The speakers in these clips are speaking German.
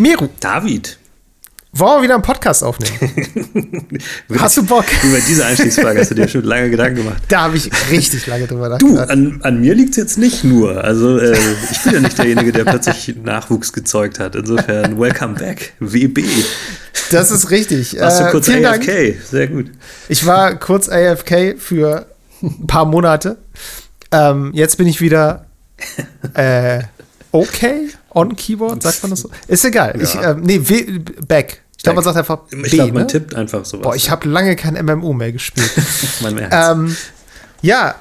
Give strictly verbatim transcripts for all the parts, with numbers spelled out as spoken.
Meru. David. Wollen wir wieder einen Podcast aufnehmen? Hast du Bock? Über diese Einstiegsfrage hast du dir schon lange Gedanken gemacht. Da habe ich richtig lange drüber nachgedacht. Du, an, an mir liegt es jetzt nicht nur. Also äh, ich bin ja nicht derjenige, der plötzlich Nachwuchs gezeugt hat. Insofern, welcome back, W B. Das ist richtig. Warst du kurz äh, A F K? Sehr gut. Ich war kurz A F K für ein paar Monate. Ähm, jetzt bin ich wieder äh, okay on Keyboard, sagt man das so? Ist egal. Ja. Ich, äh, nee, w, back. Ich glaube, man sagt einfach B, Ich glaube, man ne? tippt einfach sowas. Boah, ich habe lange kein M M O mehr gespielt. mein Ernst. ähm, ja,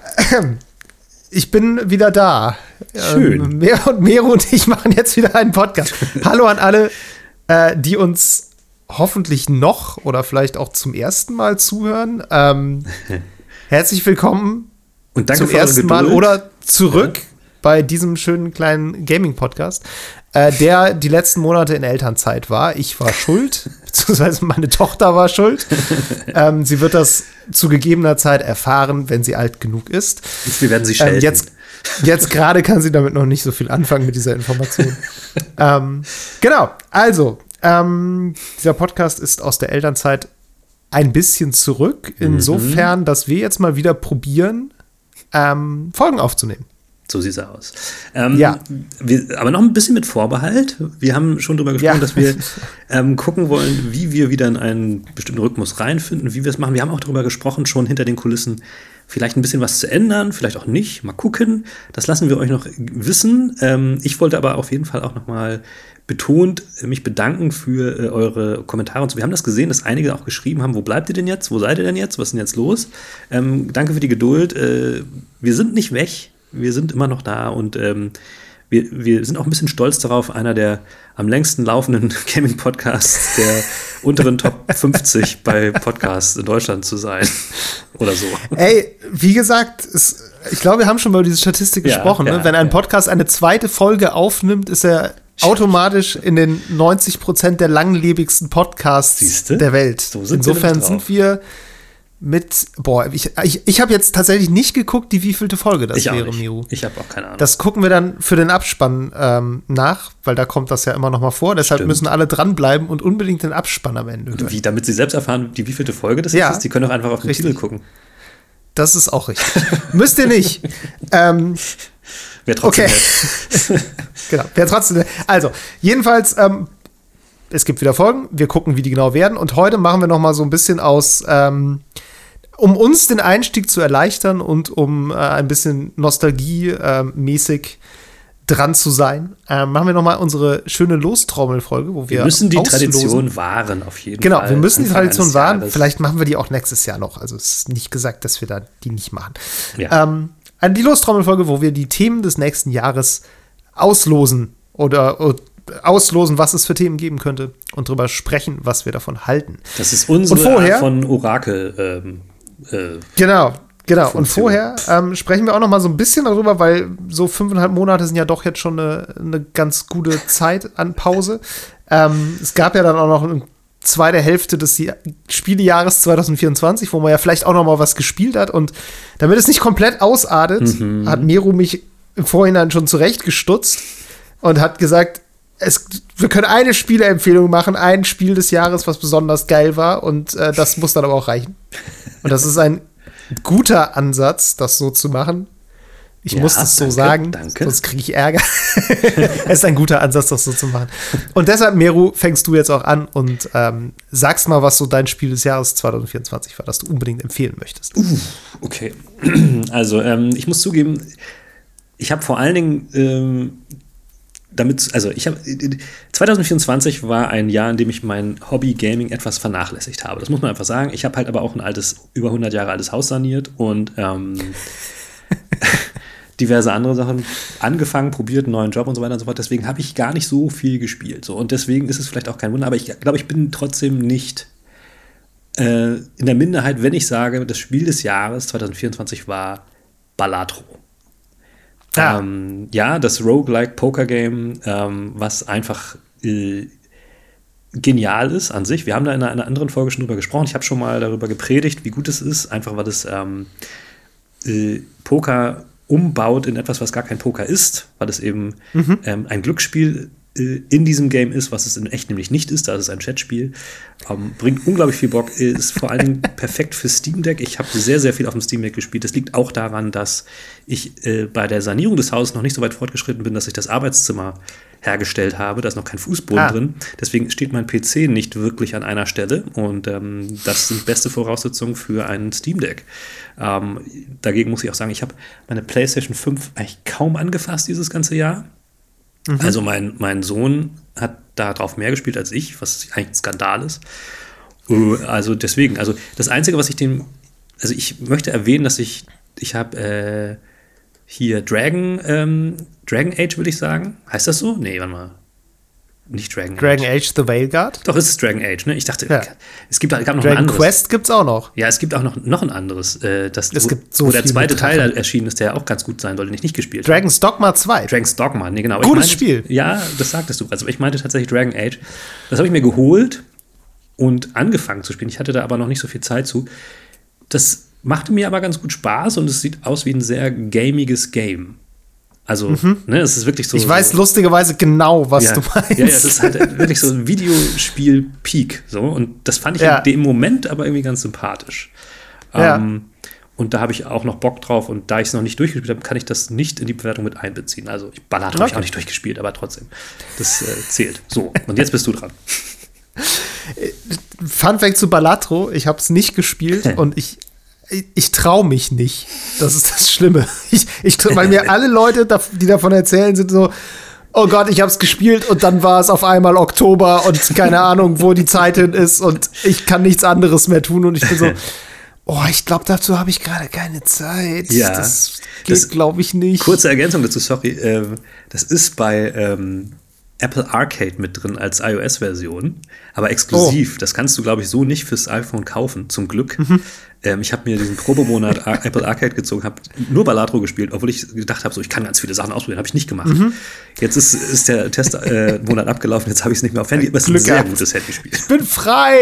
ich bin wieder da. Schön. Ähm, Meru und Meru und ich machen jetzt wieder einen Podcast. Hallo an alle, äh, die uns hoffentlich noch oder vielleicht auch zum ersten Mal zuhören. Ähm, herzlich willkommen und danke zum für eure ersten Mal Geduld. oder zurück Ja. bei diesem schönen kleinen Gaming-Podcast, äh, der die letzten Monate in Elternzeit war. Ich war schuld, beziehungsweise meine Tochter war schuld. ähm, sie wird das zu gegebener Zeit erfahren, wenn sie alt genug ist. Wir werden sie schelten. Ähm, jetzt jetzt gerade kann sie damit noch nicht so viel anfangen mit dieser Information. ähm, genau, also, ähm, dieser Podcast ist aus der Elternzeit ein bisschen zurück, insofern, mhm. dass wir jetzt mal wieder probieren, ähm, Folgen aufzunehmen. So sieht es aus. Ähm, ja. Wir, aber noch ein bisschen mit Vorbehalt. Wir haben schon darüber gesprochen, ja. dass wir ähm, gucken wollen, wie wir wieder in einen bestimmten Rhythmus reinfinden, wie wir es machen. Wir haben auch darüber gesprochen, schon hinter den Kulissen vielleicht ein bisschen was zu ändern, vielleicht auch nicht. Mal gucken. Das lassen wir euch noch wissen. Ähm, ich wollte aber auf jeden Fall auch noch mal betont mich bedanken für äh, eure Kommentare. Und so. Wir haben das gesehen, dass einige auch geschrieben haben, wo bleibt ihr denn jetzt? Wo seid ihr denn jetzt? Was ist denn jetzt los? Ähm, danke für die Geduld. Äh, wir sind nicht weg. Wir sind immer noch da und ähm, wir, wir sind auch ein bisschen stolz darauf, einer der am längsten laufenden Gaming-Podcasts der unteren Top fünfzig bei Podcasts in Deutschland zu sein. Oder so. Ey, wie gesagt, es, ich glaube, wir haben schon mal über diese Statistik Ja, gesprochen. ja, ne? Wenn ein ja. Podcast eine zweite Folge aufnimmt, ist er automatisch in den neunzig Prozent der langlebigsten Podcasts Siehste? der Welt. So sind Insofern wir sind wir mit, boah, ich, ich, ich habe jetzt tatsächlich nicht geguckt, die wievielte Folge das ich wäre, auch nicht. Meru. Ich habe auch keine Ahnung. Das gucken wir dann für den Abspann ähm, nach, weil da kommt das ja immer noch mal vor. Deshalb Stimmt. müssen alle dranbleiben und unbedingt den Abspann am Ende hören. Wie, damit sie selbst erfahren, die wievielte Folge das Ja. ist? Die können doch einfach auf den Richtig. Titel gucken. Das ist auch richtig. Müsst ihr nicht. ähm, Wäre trotzdem okay. nett. Genau, wäre trotzdem nett. Also, jedenfalls, ähm, es gibt wieder Folgen. Wir gucken, wie die genau werden. Und heute machen wir noch mal so ein bisschen aus, ähm, um uns den Einstieg zu erleichtern und um äh, ein bisschen nostalgiemäßig äh, dran zu sein, äh, machen wir noch mal unsere schöne Lostrommelfolge, wo wir Wir müssen die auslosen. Tradition wahren, auf jeden Genau, Fall. wir müssen die Anfang Tradition eines wahren. Jahres. Vielleicht machen wir die auch nächstes Jahr noch. Also es ist nicht gesagt, dass wir da die nicht machen. Ja. Ähm, an die Lostrommelfolge, wo wir die Themen des nächsten Jahres auslosen oder, oder auslosen, was es für Themen geben könnte und darüber sprechen, was wir davon halten. Das ist unsere Und vorher- Art von Orakel. Ähm, äh, Genau, genau. Und Funktion. vorher ähm, sprechen wir auch noch mal so ein bisschen darüber, weil so fünfeinhalb Monate sind ja doch jetzt schon eine, eine ganz gute Zeit an Pause. Ähm, es gab ja dann auch noch eine zweite Hälfte des Jahr- Spielejahres zwanzig vierundzwanzig, wo man ja vielleicht auch noch mal was gespielt hat. Und damit es nicht komplett ausartet, Mhm. hat Meru mich im Vorhinein schon zurechtgestutzt und hat gesagt, es, wir können eine Spieleempfehlung machen, ein Spiel des Jahres, was besonders geil war. Und äh, das muss dann aber auch reichen. Und das ist ein guter Ansatz, das so zu machen. Ich Ja, muss das so danke, sagen, danke. sonst kriege ich Ärger. Es ist ein guter Ansatz, das so zu machen. Und deshalb, Meru, fängst du jetzt auch an und ähm, sagst mal, was so dein Spiel des Jahres zwanzig vierundzwanzig war, das du unbedingt empfehlen möchtest. Uh, okay. Also, ähm, ich muss zugeben, ich habe vor allen Dingen ähm, damit, also ich habe zwanzig vierundzwanzig war ein Jahr, in dem ich mein Hobby Gaming etwas vernachlässigt habe. Das muss man einfach sagen. Ich habe halt aber auch ein altes, über hundert Jahre altes Haus saniert und ähm, diverse andere Sachen angefangen, probiert, einen neuen Job und so weiter und so fort. Deswegen habe ich gar nicht so viel gespielt. So. Und deswegen ist es vielleicht auch kein Wunder, aber ich glaube, ich bin trotzdem nicht äh, in der Minderheit, wenn ich sage, das Spiel des Jahres zwanzig vierundzwanzig war Balatro. Ah. Ähm, ja, das Roguelike Poker Game, ähm, was einfach äh, genial ist an sich. Wir haben da in einer, einer anderen Folge schon drüber gesprochen. Ich habe schon mal darüber gepredigt, wie gut es ist, einfach weil es ähm, äh, Poker umbaut in etwas, was gar kein Poker ist, weil es eben mhm. ähm, ein Glücksspiel äh, in diesem Game ist, was es in echt nämlich nicht ist. Da ist es ein Chatspiel. Ähm, bringt unglaublich viel Bock. Ist vor allen Dingen perfekt für Steam Deck. Ich habe sehr, sehr viel auf dem Steam Deck gespielt. Das liegt auch daran, dass ich äh, bei der Sanierung des Hauses noch nicht so weit fortgeschritten bin, dass ich das Arbeitszimmer hergestellt habe. Da ist noch kein Fußboden ah. drin. Deswegen steht mein P C nicht wirklich an einer Stelle. Und ähm, das sind beste Voraussetzungen für ein Steam Deck. Ähm, dagegen muss ich auch sagen, ich habe meine PlayStation fünf eigentlich kaum angefasst dieses ganze Jahr. Mhm. Also mein, mein Sohn hat da drauf mehr gespielt als ich, was eigentlich ein Skandal ist. Also deswegen, also das Einzige, was ich dem, also ich möchte erwähnen, dass ich, ich habe äh, hier Dragon, ähm, Dragon Age, würde ich sagen. Heißt das so? Nee, warte mal. Nicht Dragon Age. Dragon Age The Veilguard? Doch, es ist Dragon Age, ne? Ich dachte, ja. es gibt, gab noch Dragon ein anderes. Dragon Quest gibt's auch noch. Ja, es gibt auch noch, noch ein anderes. Äh, das, es wo, gibt so wo der zweite Teil erschienen ist, der ja auch ganz gut sein soll, den ich nicht gespielt habe. Dragon's Dogma zwei. Dragon's Dogma, nee, genau. Aber Gutes meinte, Spiel. Ja, das sagtest du. Also ich meinte tatsächlich Dragon Age. Das habe ich mir geholt und angefangen zu spielen. Ich hatte da aber noch nicht so viel Zeit zu. Das machte mir aber ganz gut Spaß und es sieht aus wie ein sehr gamiges Game. Also, mhm. ne, es ist wirklich so. Ich weiß so, lustigerweise genau, was ja, du meinst. Ja, ja, es ist halt wirklich so ein Videospiel-Peak. So, und das fand ich ja. in dem Moment aber irgendwie ganz sympathisch. Ja. Ähm, und da habe ich auch noch Bock drauf. Und da ich es noch nicht durchgespielt habe, kann ich das nicht in die Bewertung mit einbeziehen. Also, ich Ballad habe okay. ich auch nicht durchgespielt, aber trotzdem. Das äh, zählt. So, und jetzt bist du dran. Fun Fact zu Balatro: Ich habe es nicht gespielt und ich. Ich traue mich nicht. Das ist das Schlimme. Ich, ich, weil mir alle Leute, die davon erzählen, sind so, oh Gott, ich habe es gespielt und dann war es auf einmal Oktober und keine Ahnung, wo die Zeit hin ist und ich kann nichts anderes mehr tun. Und ich bin so, oh, ich glaube, dazu habe ich gerade keine Zeit. Ja, das geht, glaube ich, nicht. Kurze Ergänzung dazu, sorry. Ähm, das ist bei ähm, Apple Arcade mit drin als iOS-Version, aber exklusiv. Oh. Das kannst du, glaube ich, so nicht fürs iPhone kaufen, zum Glück. Mhm. Ähm, ich habe mir diesen Probemonat Ar- Apple Arcade gezogen, habe nur Balatro gespielt, obwohl ich gedacht habe, so, ich kann ganz viele Sachen ausprobieren, habe ich nicht gemacht. Mhm. Jetzt ist, ist der Testmonat äh, abgelaufen, jetzt habe ich es nicht mehr auf Handy, aber es ist ein sehr gutes Handyspiel. Ich bin frei!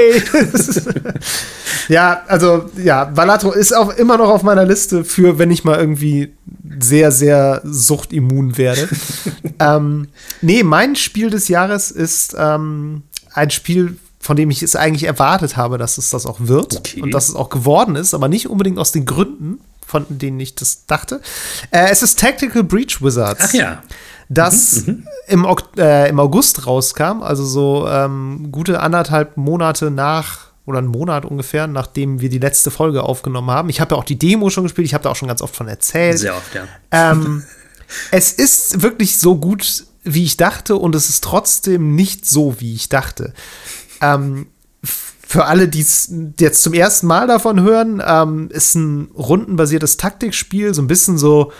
Ja, also, ja, Balatro ist auch immer noch auf meiner Liste für, wenn ich mal irgendwie sehr, sehr suchtimmun werde. ähm, nee, mein Spiel des Jahres ist ähm, ein Spiel, von dem ich es eigentlich erwartet habe, dass es das auch wird okay. und dass es auch geworden ist, aber nicht unbedingt aus den Gründen, von denen ich das dachte. Äh, es ist Tactical Breach Wizards. Ach ja. Das mhm, im, äh, im August rauskam, also so ähm, gute anderthalb Monate nach, oder einen Monat ungefähr, nachdem wir die letzte Folge aufgenommen haben. Ich habe ja auch die Demo schon gespielt, ich habe da auch schon ganz oft von erzählt. Sehr oft, ja. Ähm, es ist wirklich so gut, wie ich dachte, und es ist trotzdem nicht so, wie ich dachte. Ähm, für alle, die es jetzt zum ersten Mal davon hören, ähm, ist ein rundenbasiertes Taktikspiel, so ein bisschen so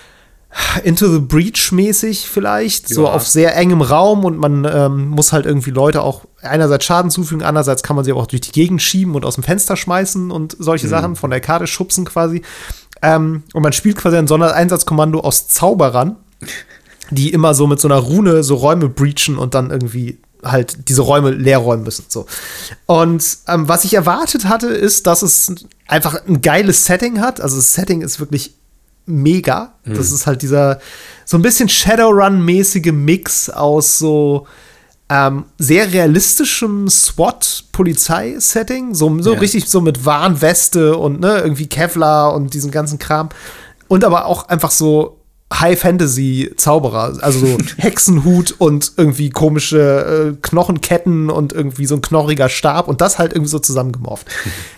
Into the Breach-mäßig vielleicht, ja. So auf sehr engem Raum, und man ähm, muss halt irgendwie Leute auch einerseits Schaden zufügen, andererseits kann man sie aber auch durch die Gegend schieben und aus dem Fenster schmeißen und solche mhm. Sachen, von der Karte schubsen quasi. Ähm, und man spielt quasi ein Sondereinsatzkommando aus Zauberern, die immer so mit so einer Rune so Räume breachen und dann irgendwie halt diese Räume leer räumen müssen. So. Und ähm, was ich erwartet hatte, ist, dass es einfach ein geiles Setting hat. Also das Setting ist wirklich mega. Mhm. Das ist halt dieser so ein bisschen Shadowrun-mäßige Mix aus so ähm, sehr realistischem SWAT-Polizei-Setting. So, so ja. richtig so mit Warnweste und ne, irgendwie Kevlar und diesen ganzen Kram. Und aber auch einfach so High-Fantasy-Zauberer, also so Hexenhut und irgendwie komische äh, Knochenketten und irgendwie so ein knorriger Stab und das halt irgendwie so zusammengemorft.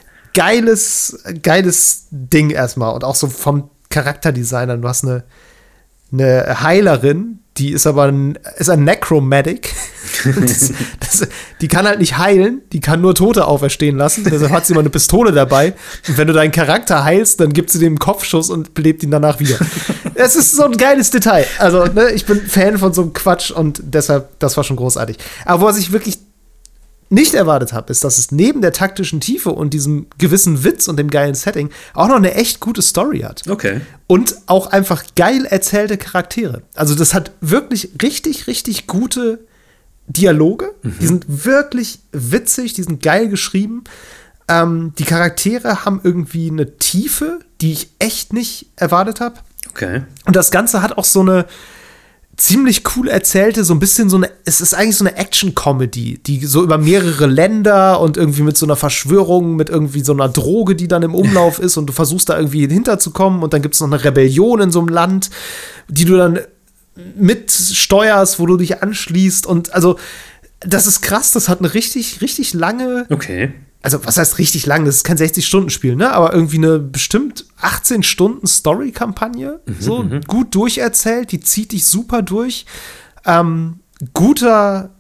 Geiles, geiles Ding erstmal und auch so vom Charakterdesigner. Du hast eine, eine Heilerin, die ist aber ein, ist ein Necromantic. das, das, die kann halt nicht heilen, die kann nur Tote auferstehen lassen. Deshalb hat sie immer eine Pistole dabei. Und wenn du deinen Charakter heilst, dann gibt sie dem einen Kopfschuss und belebt ihn danach wieder. Es ist so ein geiles Detail. Also, ne, ich bin Fan von so einem Quatsch und deshalb, das war schon großartig. Aber was ich wirklich nicht erwartet habe, ist, dass es neben der taktischen Tiefe und diesem gewissen Witz und dem geilen Setting auch noch eine echt gute Story hat. Okay. Und auch einfach geil erzählte Charaktere. Also das hat wirklich richtig, richtig gute Dialoge. Mhm. Die sind wirklich witzig, die sind geil geschrieben. Ähm, die Charaktere haben irgendwie eine Tiefe, die ich echt nicht erwartet habe. Okay. Und das Ganze hat auch so eine ziemlich cool erzählte, so ein bisschen so eine, es ist eigentlich so eine Action-Comedy, die so über mehrere Länder und irgendwie mit so einer Verschwörung, mit irgendwie so einer Droge, die dann im Umlauf ist und du versuchst da irgendwie hinterzukommen und dann gibt es noch eine Rebellion in so einem Land, die du dann mitsteuerst, wo du dich anschließt und also das ist krass, das hat eine richtig, richtig lange Okay. Also, was heißt richtig lang? Das ist kein sechzig-Stunden-Spiel, ne? Aber irgendwie eine bestimmt achtzehn Stunden Story-Kampagne. Mhm, so m-m. gut durcherzählt, die zieht dich super durch. Ähm, guter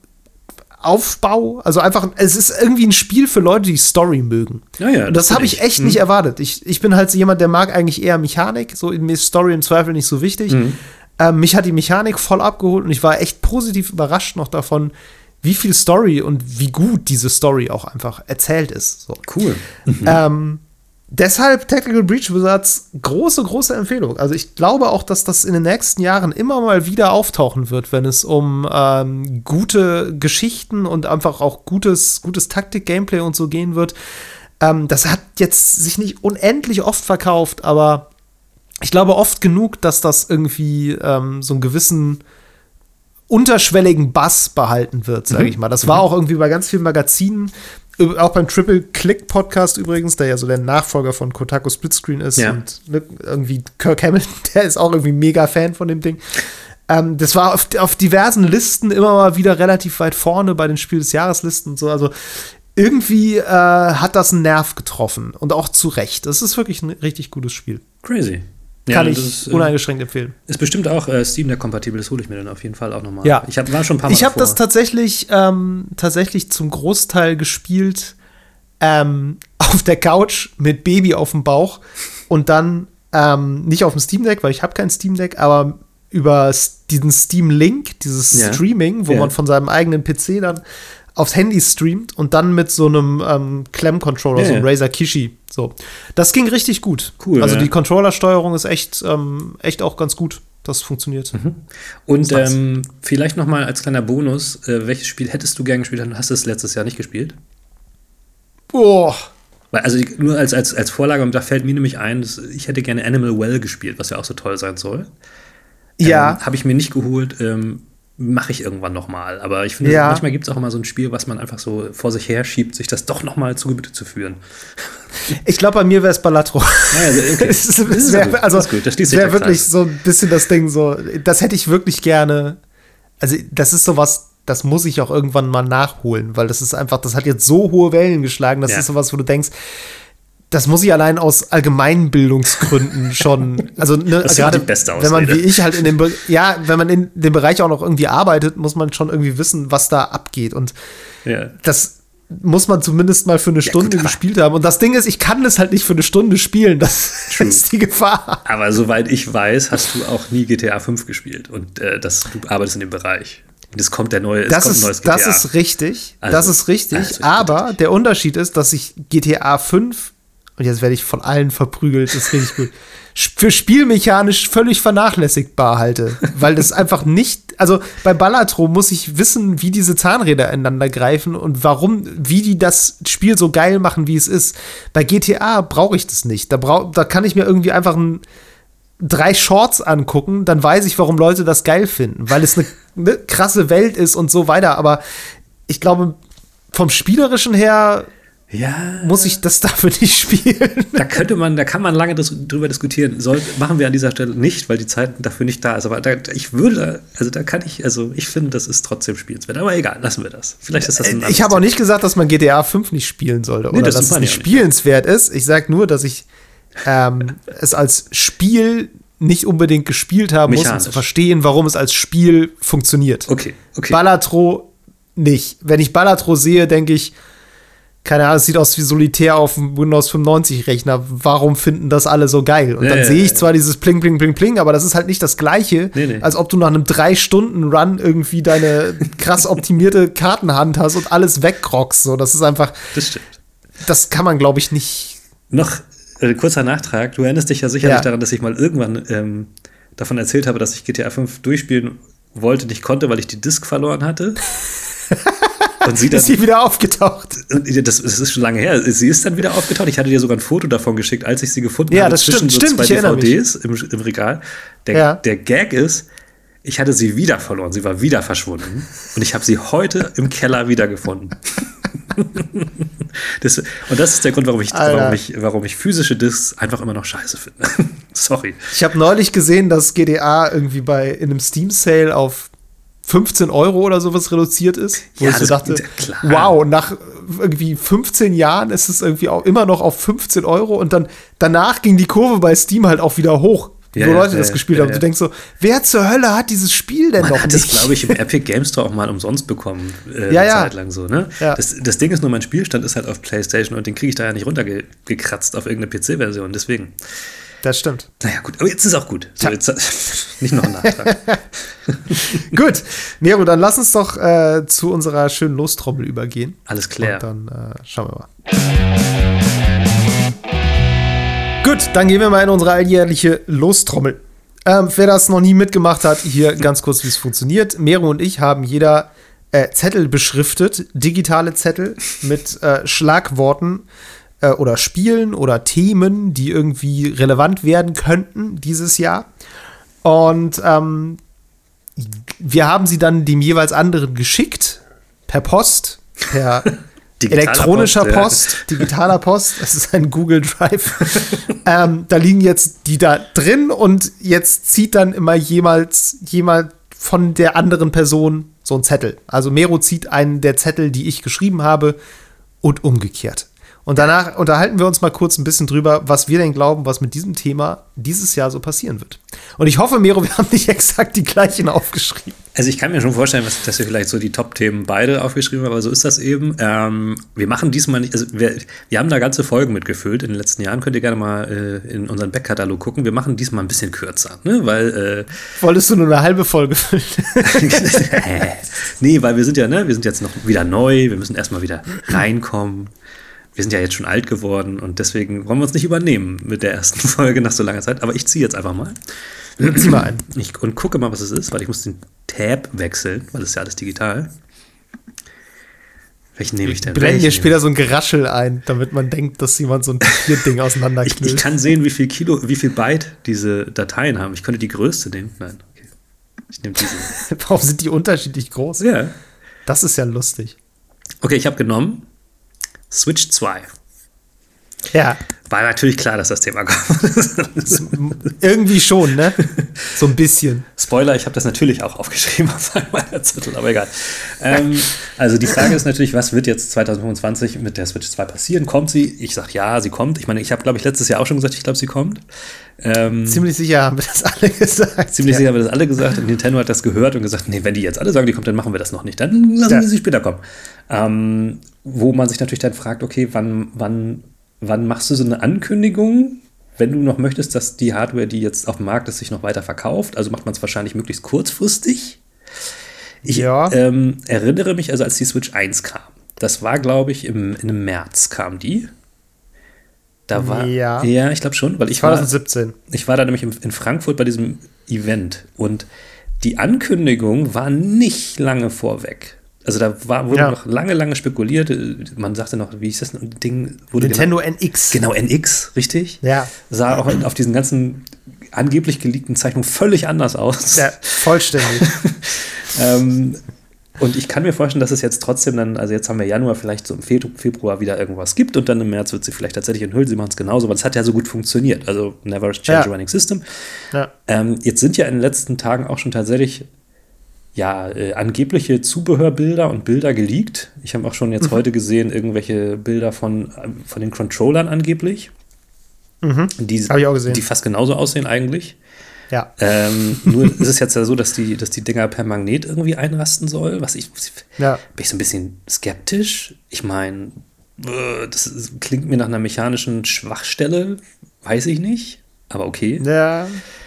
Aufbau. Also einfach, es ist irgendwie ein Spiel für Leute, die Story mögen. Ja, ja, Und das, das habe ich echt mhm. nicht erwartet. Ich, ich bin halt jemand, der mag eigentlich eher Mechanik. So, mir ist Story im Zweifel nicht so wichtig. Mhm. Ähm, mich hat die Mechanik voll abgeholt und ich war echt positiv überrascht noch davon, wie viel Story und wie gut diese Story auch einfach erzählt ist. So. Cool. Mhm. Ähm, deshalb Tactical Breach Wizards große, große Empfehlung. Also ich glaube auch, dass das in den nächsten Jahren immer mal wieder auftauchen wird, wenn es um ähm, gute Geschichten und einfach auch gutes, gutes Taktik-Gameplay und so gehen wird. Ähm, das hat jetzt sich nicht unendlich oft verkauft, aber ich glaube oft genug, dass das irgendwie ähm, so einen gewissen unterschwelligen Bass behalten wird, sage ich mal. Das war auch irgendwie bei ganz vielen Magazinen, auch beim Triple Click Podcast übrigens, der ja so der Nachfolger von Kotaku Splitscreen ist ja. und ne, irgendwie Kirk Hamilton, der ist auch irgendwie mega Fan von dem Ding. Ähm, das war auf, auf diversen Listen immer mal wieder relativ weit vorne bei den Spiel des Jahreslisten und so. Also irgendwie äh, hat das einen Nerv getroffen und auch zu Recht. Das ist wirklich ein richtig gutes Spiel. Crazy. Kann ja, ich ist, uneingeschränkt empfehlen. Ist bestimmt auch äh, Steam Deck kompatibel, das hole ich mir dann auf jeden Fall auch nochmal. Ja. Ich hab, war schon ein paar Mal Ich habe das tatsächlich, ähm, tatsächlich zum Großteil gespielt ähm, auf der Couch mit Baby auf dem Bauch und dann ähm, nicht auf dem Steam Deck, weil ich habe kein Steam Deck, aber über diesen Steam Link, dieses ja. Streaming, wo ja. man von seinem eigenen P C dann aufs Handy streamt und dann mit so einem ähm, Klemm-Controller, ja, so einem ja. Razer Kishi. So. Das ging richtig gut. Cool. Also ja. die Controllersteuerung ist echt, ähm, echt auch ganz gut. Das funktioniert. Mhm. Und ähm, vielleicht noch mal als kleiner Bonus, äh, welches Spiel hättest du gern gespielt und hast du es letztes Jahr nicht gespielt? Boah. Weil, also die, nur als, als, als Vorlage, und da fällt mir nämlich ein, dass ich hätte gerne Animal Well gespielt, was ja auch so toll sein soll. Ja. Ähm, habe ich mir nicht geholt, ähm, mache ich irgendwann noch mal. Aber ich finde, ja. manchmal gibt es auch immer so ein Spiel, was man einfach so vor sich her schiebt, sich das doch noch mal zu Gemüte zu führen. Ich glaube, bei mir wäre es Balatro. Ja, also, okay. es es wär, also, es wäre wirklich so ein bisschen das Ding so, das hätte ich wirklich gerne, also das ist sowas, das muss ich auch irgendwann mal nachholen, weil das ist einfach, das hat jetzt so hohe Wellen geschlagen, das ja. ist sowas, wo du denkst, das muss ich allein aus Allgemeinbildungsgründen schon, also ne, gerade wenn man wie ich halt in dem Be- ja, wenn man in dem Bereich auch noch irgendwie arbeitet, muss man schon irgendwie wissen, was da abgeht und ja. das muss man zumindest mal für eine Stunde ja, gut, gespielt haben. Und das Ding ist, ich kann das halt nicht für eine Stunde spielen. Das True. Ist die Gefahr. Aber soweit ich weiß, hast du auch nie G T A fünf gespielt und äh, das, du arbeitest in dem Bereich. Und es kommt der neue, es das kommt ist, ein neues G T A. Das ist richtig. Also, das ist richtig. Also, aber richtig. Der Unterschied ist, dass ich G T A fünf, und jetzt werde ich von allen verprügelt, das ist richtig gut, für spielmechanisch völlig vernachlässigbar halte. Weil das einfach nicht, also bei Balatro muss ich wissen, wie diese Zahnräder ineinander greifen und warum, wie die das Spiel so geil machen, wie es ist. Bei G T A brauche ich das nicht. Da, brauch, da kann ich mir irgendwie einfach ein, drei Shorts angucken, dann weiß ich, warum Leute das geil finden. Weil es eine, eine krasse Welt ist und so weiter. Aber ich glaube, vom Spielerischen her ja. muss ich das dafür nicht spielen. Da könnte man, da kann man lange das, drüber diskutieren. Soll, machen wir an dieser Stelle nicht, weil die Zeit dafür nicht da ist. Aber da, ich würde, also da kann ich, also ich finde, das ist trotzdem spielenswert. Aber egal, lassen wir das. Vielleicht ist das ein Ich habe auch nicht gesagt, dass man G T A fünf nicht spielen sollte. Nee, oder das dass es nicht spielenswert ist. Ich sage nur, dass ich ähm, es als Spiel nicht unbedingt gespielt haben muss, um zu verstehen, warum es als Spiel funktioniert. Okay, okay. Balatro nicht. Wenn ich Balatro sehe, denke ich, keine Ahnung, es sieht aus wie Solitär auf dem Windows fünfundneunzig-Rechner. Warum finden das alle so geil? Und ja, dann ja, sehe ich ja. zwar dieses Pling, Pling, Pling, Pling, aber das ist halt nicht das Gleiche, nee, nee. als ob du nach einem drei Stunden Run irgendwie deine krass optimierte Kartenhand hast und alles wegrockst. So, das ist einfach. Das stimmt. Das kann man, glaube ich, nicht. Noch äh, kurzer Nachtrag. Du erinnerst dich ja sicherlich ja. daran, dass ich mal irgendwann ähm, davon erzählt habe, dass ich G T A fünf durchspielen wollte, nicht konnte, weil ich die Disc verloren hatte. Und sie dann, ist sie wieder aufgetaucht? Das, das ist schon lange her. Sie ist dann wieder aufgetaucht. Ich hatte dir sogar ein Foto davon geschickt, als ich sie gefunden ja, habe, das zwischen stimmt, so stimmt, zwei D V Ds im, im Regal. Der, ja. der Gag ist, ich hatte sie wieder verloren. Sie war wieder verschwunden. Und ich habe sie heute im Keller wiedergefunden. Das, und das ist der Grund, warum ich, warum ich, warum ich physische Discs einfach immer noch scheiße finde. Sorry. Ich habe neulich gesehen, dass G T A irgendwie bei in einem Steam-Sale auf fünfzehn Euro oder sowas reduziert ist. Wo ja, ich so dachte, klar. wow, nach irgendwie fünfzehn Jahren ist es irgendwie auch immer noch auf fünfzehn Euro und dann danach ging die Kurve bei Steam halt auch wieder hoch. Ja, wo ja, Leute ja, das gespielt ja, haben. ja. Du denkst so, wer zur Hölle hat dieses Spiel denn Man noch hat nicht? es, glaube ich, im Epic Game Store auch mal umsonst bekommen, äh, ja, eine ja. Zeit lang so, ne? Ja. Das, das Ding ist nur, mein Spielstand ist halt auf PlayStation und den kriege ich da ja nicht runtergekratzt auf irgendeine P C-Version, deswegen. Das stimmt. Naja, gut, aber jetzt ist auch gut. So, jetzt, nicht noch ein Nachtrag. Gut, Mero, dann lass uns doch äh, zu unserer schönen Lostrommel übergehen. Alles klar. Und dann äh, schauen wir mal. Gut, dann gehen wir mal in unsere alljährliche Lostrommel. Ähm, wer das noch nie mitgemacht hat, hier ganz kurz, wie es funktioniert. Mero und ich haben jeder äh, Zettel beschriftet, digitale Zettel mit äh, Schlagworten äh, oder Spielen oder Themen, die irgendwie relevant werden könnten dieses Jahr. Und ähm, wir haben sie dann dem jeweils anderen geschickt, per Post, per elektronischer Post, Post ja. digitaler Post, das ist ein Google Drive. ähm, da liegen jetzt die da drin und jetzt zieht dann immer jemals jemand von der anderen Person so einen Zettel. Also Mero zieht einen der Zettel, die ich geschrieben habe, und umgekehrt. Und danach unterhalten wir uns mal kurz ein bisschen drüber, was wir denn glauben, was mit diesem Thema dieses Jahr so passieren wird. Und ich hoffe, Mero, wir haben nicht exakt die gleichen aufgeschrieben. Also ich kann mir schon vorstellen, dass wir vielleicht so die Top-Themen beide aufgeschrieben haben, aber so ist das eben. Ähm, wir machen diesmal nicht, also wir, wir haben da ganze Folgen mitgefüllt in den letzten Jahren. Könnt ihr gerne mal äh, in unseren Backkatalog gucken. Wir machen diesmal ein bisschen kürzer, ne? Weil äh, wolltest du nur eine halbe Folge füllen? Nee, weil wir sind ja, ne, wir sind jetzt noch wieder neu, wir müssen erstmal wieder reinkommen. Wir sind ja jetzt schon alt geworden und deswegen wollen wir uns nicht übernehmen mit der ersten Folge nach so langer Zeit. Aber ich ziehe jetzt einfach mal. Zieh mal ein. Ich, und gucke mal, was es ist, weil ich muss den Tab wechseln, weil das ist ja alles digital. Welchen nehme ich denn? Blenden hier später so ein Geraschel ein, damit man denkt, dass jemand so ein Papierding auseinanderknüllt. ich, ich kann sehen, wie viel Kilo, wie viel Byte diese Dateien haben. Ich könnte die größte nehmen. Nein, okay. Ich nehme diese. Warum sind die unterschiedlich groß? Ja. Das ist ja lustig. Okay, ich habe genommen Switch zwei. Ja. War natürlich klar, dass das Thema kommt. Irgendwie schon, ne? So ein bisschen. Spoiler, ich habe das natürlich auch aufgeschrieben auf meiner Zettel, aber egal. Ähm, also die Frage ist natürlich, was wird jetzt zwanzig fünfundzwanzig mit der Switch zwei passieren? Kommt sie? Ich sage ja, sie kommt. Ich meine, ich habe, glaube ich, letztes Jahr auch schon gesagt, ich glaube, sie kommt. Ähm, ziemlich sicher haben wir das alle gesagt. Ziemlich ja. sicher haben wir das alle gesagt und Nintendo hat das gehört und gesagt, nee, wenn die jetzt alle sagen, die kommt, dann machen wir das noch nicht. Dann lassen ja. wir sie später kommen. Ähm, wo man sich natürlich dann fragt, okay, wann, wann Wann machst du so eine Ankündigung, wenn du noch möchtest, dass die Hardware, die jetzt auf dem Markt ist, sich noch weiter verkauft? Also macht man es wahrscheinlich möglichst kurzfristig. Ich ja. ähm, erinnere mich, also als die Switch eins kam, das war, glaube ich, im, im März kam die. Da war, ja. ja, ich glaube schon, weil ich zwanzig siebzehn. war, ich war da nämlich in Frankfurt bei diesem Event und die Ankündigung war nicht lange vorweg. Also da war, wurde ja. noch lange, lange spekuliert. Man sagte noch, wie ist das Ding? Wurde Nintendo genau, N X. Genau, N X, richtig. Ja. Sah auch auf diesen ganzen angeblich geleakten Zeichnungen völlig anders aus. Ja, vollständig. ähm, und ich kann mir vorstellen, dass es jetzt trotzdem dann, also jetzt haben wir Januar, vielleicht so im Februar wieder irgendwas gibt und dann im März wird sie vielleicht tatsächlich enthüllt. Sie machen es genauso, weil es hat ja so gut funktioniert. Also never change ja. a running system. Ja. Ähm, jetzt sind ja in den letzten Tagen auch schon tatsächlich ja, äh, angebliche Zubehörbilder und Bilder geleakt. Ich habe auch schon jetzt mhm. heute gesehen, irgendwelche Bilder von, von den Controllern angeblich. Mhm. Die, habe ich auch gesehen. Die fast genauso aussehen eigentlich. Ja. Ähm, nur ist es jetzt ja so, dass die, dass die Dinger per Magnet irgendwie einrasten soll. Was ich, ja. bin ich so ein bisschen skeptisch. Ich meine, das ist, klingt mir nach einer mechanischen Schwachstelle. Weiß ich nicht. Aber okay. Ja.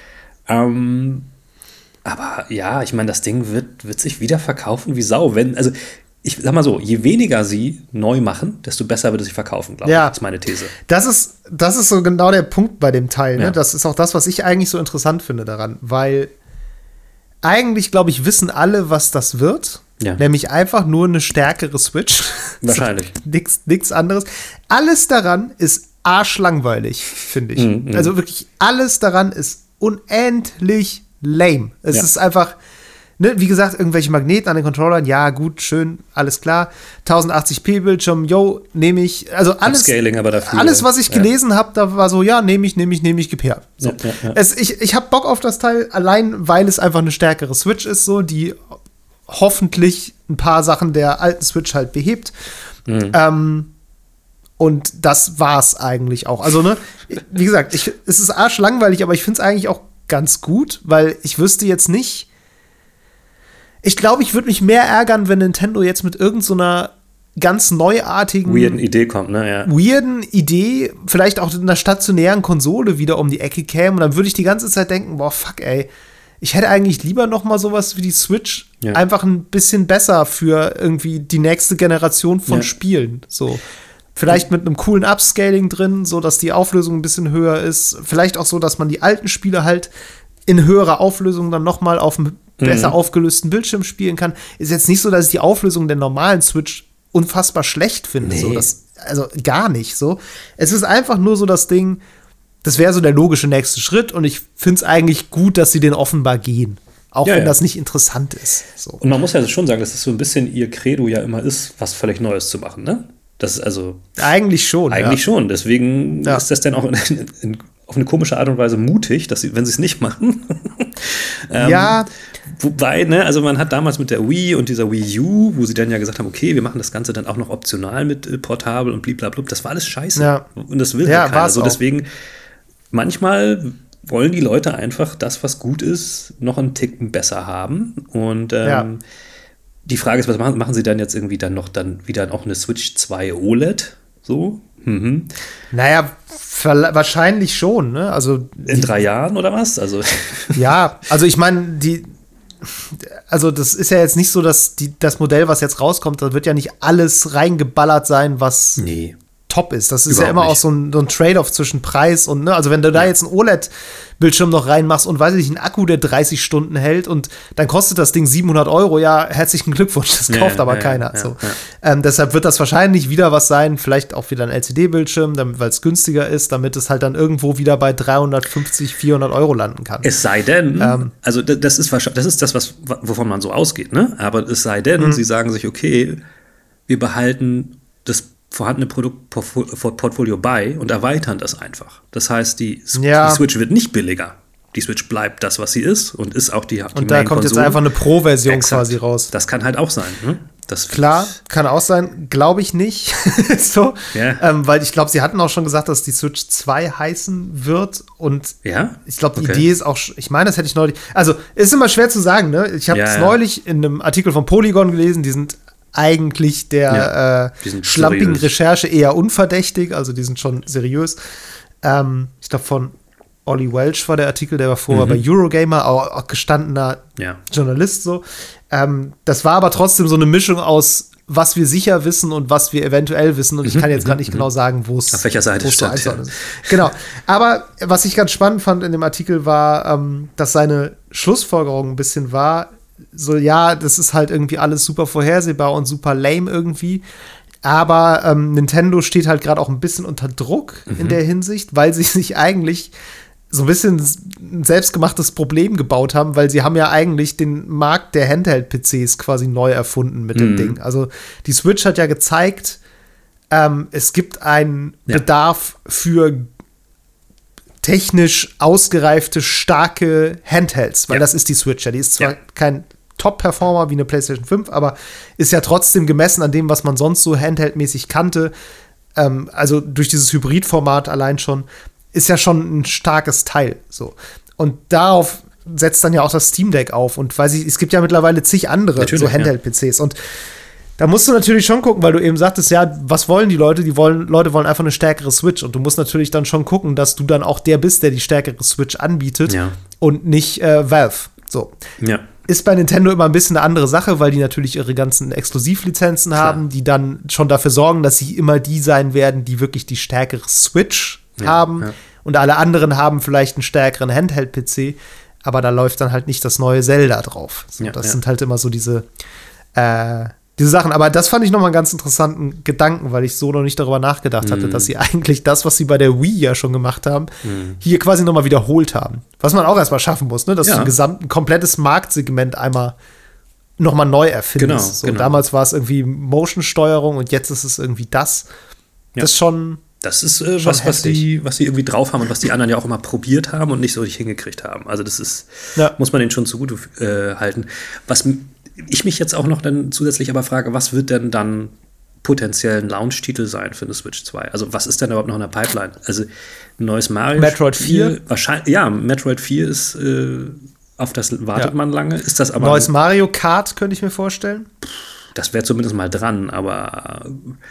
Ähm, Aber ja, ich meine, das Ding wird, wird sich wieder verkaufen wie Sau. Wenn, also ich sag mal so, je weniger sie neu machen, desto besser wird es sich verkaufen, glaube ja. ich. Das ist meine These. Das ist, das ist so genau der Punkt bei dem Teil. Ne? Ja. Das ist auch das, was ich eigentlich so interessant finde daran. Weil eigentlich, glaube ich, wissen alle, was das wird. Ja. Nämlich einfach nur eine stärkere Switch. Wahrscheinlich. Nichts nix anderes. Alles daran ist arschlangweilig, finde ich. Mhm, also wirklich alles daran ist unendlich lame. Es ja. ist einfach, ne, wie gesagt, irgendwelche Magneten an den Controllern, ja, gut, schön, alles klar. tausendachtzig p Bildschirm, yo, nehme ich. Also alles, Upscaling aber dafür. Alles, was ich ja. gelesen habe, da war so, ja, nehme ich, nehme ich, nehme ich, gib her. So. Ja, ja, ja. Es, ich ich habe Bock auf das Teil, allein weil es einfach eine stärkere Switch ist, so, die hoffentlich ein paar Sachen der alten Switch halt behebt. Mhm. Ähm, und das war's eigentlich auch. Also, ne, wie gesagt, ich, es ist arschlangweilig, aber ich finde es eigentlich auch ganz gut, weil ich wüsste jetzt nicht. Ich glaube, ich würde mich mehr ärgern, wenn Nintendo jetzt mit irgendeiner so ganz neuartigen, weirden Idee kommt, ne? Ja. Weirden Idee, vielleicht auch in einer stationären Konsole wieder um die Ecke käme. Und dann würde ich die ganze Zeit denken, boah, fuck, ey. Ich hätte eigentlich lieber noch mal sowas wie die Switch ja. einfach ein bisschen besser für irgendwie die nächste Generation von ja. Spielen. So. Vielleicht mit einem coolen Upscaling drin, so dass die Auflösung ein bisschen höher ist. Vielleicht auch so, dass man die alten Spiele halt in höherer Auflösung dann noch mal auf einem besser mhm. aufgelösten Bildschirm spielen kann. Ist jetzt nicht so, dass ich die Auflösung der normalen Switch unfassbar schlecht finde. Nee. So, das, also gar nicht so. Es ist einfach nur so das Ding, das wäre so der logische nächste Schritt und ich finde es eigentlich gut, dass sie den offenbar gehen. Auch ja, wenn ja. das nicht interessant ist. So. Und man muss ja schon sagen, dass das so ein bisschen ihr Credo ja immer ist, was völlig Neues zu machen, ne? Das ist also eigentlich schon. Eigentlich ja. schon. Deswegen ja. ist das dann auch in, in, auf eine komische Art und Weise mutig, dass sie, wenn sie es nicht machen. ähm, ja. Wobei, ne, also man hat damals mit der Wii und dieser Wii U, wo sie dann ja gesagt haben, okay, wir machen das Ganze dann auch noch optional mit äh, portabel und blablabla, das war alles scheiße. Ja. Und das will ja, halt keiner. Also auch. Deswegen, manchmal wollen die Leute einfach das, was gut ist, noch einen Ticken besser haben. Und ähm, ja. die Frage ist, was machen, machen sie dann jetzt irgendwie dann noch dann wieder auch eine Switch zwei O L E D? So? Mhm. Naja, wahrscheinlich schon, ne? Also in drei Jahren oder was? Also ja, also ich meine, die also das ist ja jetzt nicht so, dass die, das Modell, was jetzt rauskommt, da wird ja nicht alles reingeballert sein, was nee. top ist. Das ist Überhaupt ja immer nicht. auch so ein, so ein Trade-off zwischen Preis und, ne, also wenn du da ja. jetzt einen O L E D-Bildschirm noch reinmachst und, weiß ich nicht, einen Akku, der dreißig Stunden hält und dann kostet das Ding siebenhundert Euro, ja, herzlichen Glückwunsch, das kauft ja, aber ja, keiner. Ja, so. ja. Ähm, deshalb wird das wahrscheinlich wieder was sein, vielleicht auch wieder ein L C D-Bildschirm, weil es günstiger ist, damit es halt dann irgendwo wieder bei dreihundertfünfzig, vierhundert Euro landen kann. Es sei denn, ähm, also das ist wahrscheinlich, das ist das, was, wovon man so ausgeht, ne? Aber es sei denn, mhm. sie sagen sich, okay, wir behalten das vorhandene Produktportfolio bei und erweitern das einfach. Das heißt, die, ja. die Switch wird nicht billiger. Die Switch bleibt das, was sie ist und ist auch die, die Und da kommt jetzt einfach eine Pro-Version quasi raus. Das kann halt auch sein. Ne? Das Klar, kann auch sein. Glaube ich nicht. so, yeah. ähm, weil ich glaube, sie hatten auch schon gesagt, dass die Switch zwei heißen wird und ja? ich glaube, die okay. Idee ist auch, ich meine, das hätte ich neulich, also ist immer schwer zu sagen, ne? Ich habe es ja, ja. neulich in einem Artikel von Polygon gelesen, die sind eigentlich der ja, äh, schlampigen seriös. Recherche eher unverdächtig, also die sind schon seriös. Ähm, ich glaube, von Ollie Welch war der Artikel, der war vorher mhm. bei Eurogamer, auch, auch gestandener ja. Journalist so. Ähm, das war aber trotzdem so eine Mischung aus, was wir sicher wissen und was wir eventuell wissen. Und ich kann jetzt mhm. gar nicht mhm. genau sagen, wo es auf welcher Seite stand. So ja. Genau. Aber was ich ganz spannend fand in dem Artikel war, ähm, dass seine Schlussfolgerung ein bisschen war, so, ja, das ist halt irgendwie alles super vorhersehbar und super lame irgendwie. Aber ähm, Nintendo steht halt gerade auch ein bisschen unter Druck mhm. in der Hinsicht, weil sie sich eigentlich so ein bisschen ein selbstgemachtes Problem gebaut haben, weil sie haben ja eigentlich den Markt der Handheld-P Cs quasi neu erfunden mit dem mhm. Ding. Also die Switch hat ja gezeigt, ähm, es gibt einen ja. Bedarf für technisch ausgereifte, starke Handhelds, weil ja. das ist die Switch. Ja. Die ist zwar ja. kein Top-Performer wie eine PlayStation fünf, aber ist ja trotzdem gemessen an dem, was man sonst so handheldmäßig kannte. Ähm, also durch dieses Hybrid-Format allein schon, ist ja schon ein starkes Teil. So. Und darauf setzt dann ja auch das Steam Deck auf. Und weiß ich, es gibt ja mittlerweile zig andere natürlich, so Handheld-P Cs. Ja. Und da musst du natürlich schon gucken, weil du eben sagtest, ja, was wollen die Leute? Die wollen, Leute wollen einfach eine stärkere Switch. Und du musst natürlich dann schon gucken, dass du dann auch der bist, der die stärkere Switch anbietet ja. und nicht äh, Valve. So. Ja. Ist bei Nintendo immer ein bisschen eine andere Sache, weil die natürlich ihre ganzen Exklusivlizenzen Klar. haben, die dann schon dafür sorgen, dass sie immer die sein werden, die wirklich die stärkere Switch ja, haben. Ja. Und alle anderen haben vielleicht einen stärkeren Handheld-P C, aber da läuft dann halt nicht das neue Zelda drauf. So, ja, das ja. sind halt immer so diese äh, diese Sachen. Aber das fand ich nochmal einen ganz interessanten Gedanken, weil ich so noch nicht darüber nachgedacht hatte, mm. dass sie eigentlich das, was sie bei der Wii ja schon gemacht haben, mm. hier quasi nochmal wiederholt haben. Was man auch erstmal schaffen muss, ne? Dass ja. du ein gesamten, komplettes Marktsegment einmal nochmal neu erfindest. Genau, so, genau. Damals war es irgendwie Motion-Steuerung und jetzt ist es irgendwie das. Ja. Das ist schon. Das ist äh, was, was die, was die irgendwie drauf haben und was die anderen ja auch immer probiert haben und nicht so richtig hingekriegt haben. Also das ist, ja. muss man denen schon zugute äh, halten. Was ich mich jetzt auch noch dann zusätzlich aber frage, was wird denn dann potenziell ein Launch-Titel sein für eine Switch zwei? Also was ist denn überhaupt noch in der Pipeline? Also ein neues Mario Metroid vier? Wahrscheinlich, ja, Metroid vier ist, äh, auf das wartet ja. man lange. Ist das aber neues Mario Kart könnte ich mir vorstellen. Das wäre zumindest mal dran, aber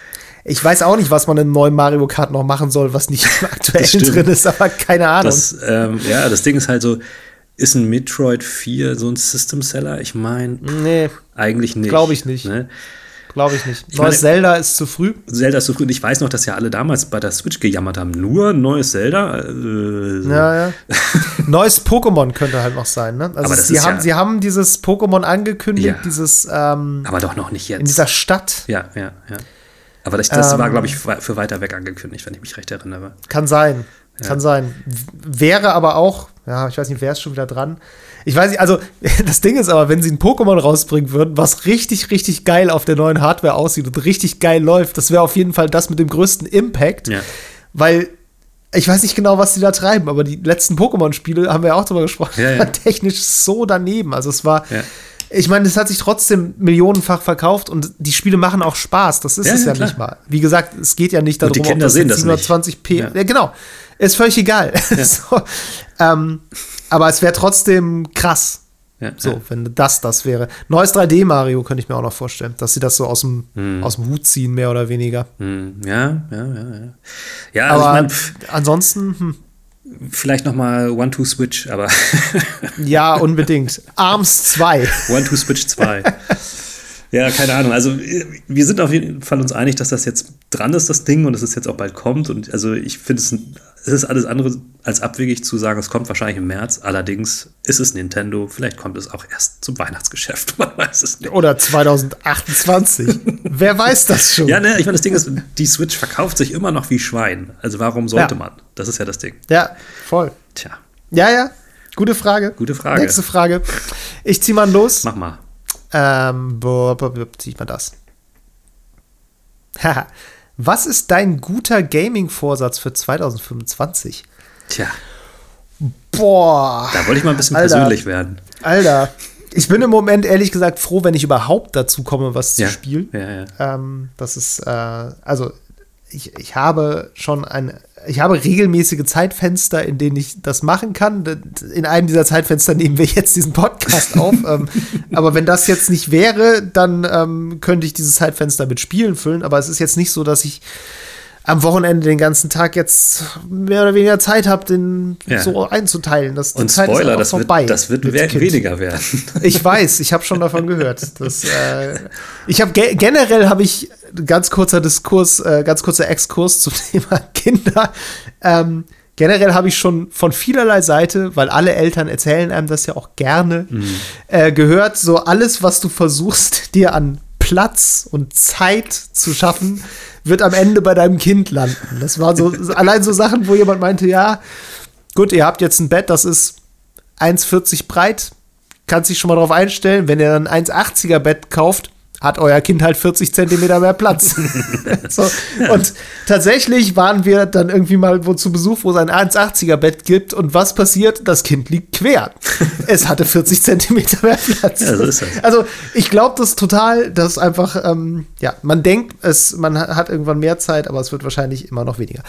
ich weiß auch nicht, was man in neuen Mario Kart noch machen soll, was nicht aktuell drin ist, aber keine Ahnung. Das, ähm, ja, das Ding ist halt so, ist ein Metroid vier so ein System-Seller? Ich meine, nee, eigentlich nicht. Glaube ich nicht. Ne? Glaube ich nicht. Ich neues meine, Zelda ist zu früh. Zelda ist zu früh. Und ich weiß noch, dass ja alle damals bei der Switch gejammert haben. Nur neues Zelda? Äh, ja, ja. Neues Pokémon könnte halt noch sein. Ne? Also aber das sie, ist haben, ja, sie haben dieses Pokémon angekündigt, ja, dieses ähm, aber doch noch nicht jetzt. In dieser Stadt. Ja, ja, ja. Aber das, das ähm, war, glaube ich, für weiter weg angekündigt, wenn ich mich recht erinnere. Kann sein. Ja. Kann sein. Wäre aber auch, ja, ich weiß nicht, wer ist schon wieder dran. Ich weiß nicht, also das Ding ist aber, wenn sie ein Pokémon rausbringen würden, was richtig, richtig geil auf der neuen Hardware aussieht und richtig geil läuft, das wäre auf jeden Fall das mit dem größten Impact. Ja. Weil ich weiß nicht genau, was die da treiben, aber die letzten Pokémon-Spiele, haben wir ja auch drüber gesprochen, ja, ja. waren technisch so daneben. Also es war, ja. ich meine, es hat sich trotzdem millionenfach verkauft und die Spiele machen auch Spaß. Das ist ja, es ja, ja nicht mal. Wie gesagt, es geht ja nicht darum, und die Kinder ob das sehen das siebenhundertzwanzig p. nicht. Ja. Ja, genau. Ist völlig egal. Ja. so, ähm, aber es wäre trotzdem krass. Ja, so, ja. wenn das das wäre. Neues drei D Mario könnte ich mir auch noch vorstellen, dass sie das so aus dem, hm. aus dem Hut ziehen, mehr oder weniger. Hm. Ja, ja, ja, ja. Ja, aber also ich mein, ansonsten, hm. vielleicht noch mal One-Two-Switch, aber ja, unbedingt. ARMS zwei. One-Two-Switch zwei. Ja, keine Ahnung. Also wir sind auf jeden Fall uns einig, dass das jetzt dran ist, das Ding, und dass es jetzt auch bald kommt. Und also ich finde, es, es ist alles andere als abwegig zu sagen, es kommt wahrscheinlich im März. Allerdings ist es Nintendo. Vielleicht kommt es auch erst zum Weihnachtsgeschäft. Man weiß es nicht. Oder zwanzig achtundzwanzig. Wer weiß das schon? Ja, ne, ich meine, das Ding ist, die Switch verkauft sich immer noch wie Schwein. Also warum sollte ja. man? Das ist ja das Ding. Ja, voll. Tja. Ja, ja. Gute Frage. Gute Frage. Nächste Frage. Ich zieh mal los. Mach mal. Ähm, wo, wo, wo zieht man das? Haha. Was ist dein guter Gaming-Vorsatz für zwanzig fünfundzwanzig? Tja. Boah. Da wollte ich mal ein bisschen Alter, persönlich werden. Alter. Ich bin im Moment ehrlich gesagt froh, wenn ich überhaupt dazu komme, was ja. zu spielen. Ja, ja. Ähm, das ist, äh, also ich, ich habe schon ein Ich habe regelmäßige Zeitfenster, in denen ich das machen kann. In einem dieser Zeitfenster nehmen wir jetzt diesen Podcast auf. ähm, aber wenn das jetzt nicht wäre, dann ähm, könnte ich dieses Zeitfenster mit Spielen füllen. Aber es ist jetzt nicht so, dass ich am Wochenende den ganzen Tag jetzt mehr oder weniger Zeit habe, den ja. so einzuteilen. Das, Und Zeit Spoiler, ist das vorbei wird, das wird we- weniger werden. Ich weiß, ich habe schon davon gehört. Dass, äh, ich habe ge- generell habe ich ganz kurzer Diskurs, äh, ganz kurzer Exkurs zum Thema Kinder. Ähm, generell habe ich schon von vielerlei Seite, weil alle Eltern erzählen einem das ja auch gerne, mhm. äh, gehört, so alles, was du versuchst, dir an Platz und Zeit zu schaffen, wird am Ende bei deinem Kind landen. Das waren so allein so Sachen, wo jemand meinte, ja, gut, ihr habt jetzt ein Bett, das ist eins vierzig breit, kannst dich schon mal drauf einstellen, wenn ihr dann ein eins achtziger Bett kauft, hat euer Kind halt vierzig Zentimeter mehr Platz. so. Und tatsächlich waren wir dann irgendwie mal wo zu Besuch, wo es ein eins achtziger Bett gibt. Und was passiert? Das Kind liegt quer. Es hatte vierzig Zentimeter mehr Platz. Ja, so ist das. Also ich glaube das total, dass einfach, ähm, ja, man denkt, es, man hat irgendwann mehr Zeit, aber es wird wahrscheinlich immer noch weniger.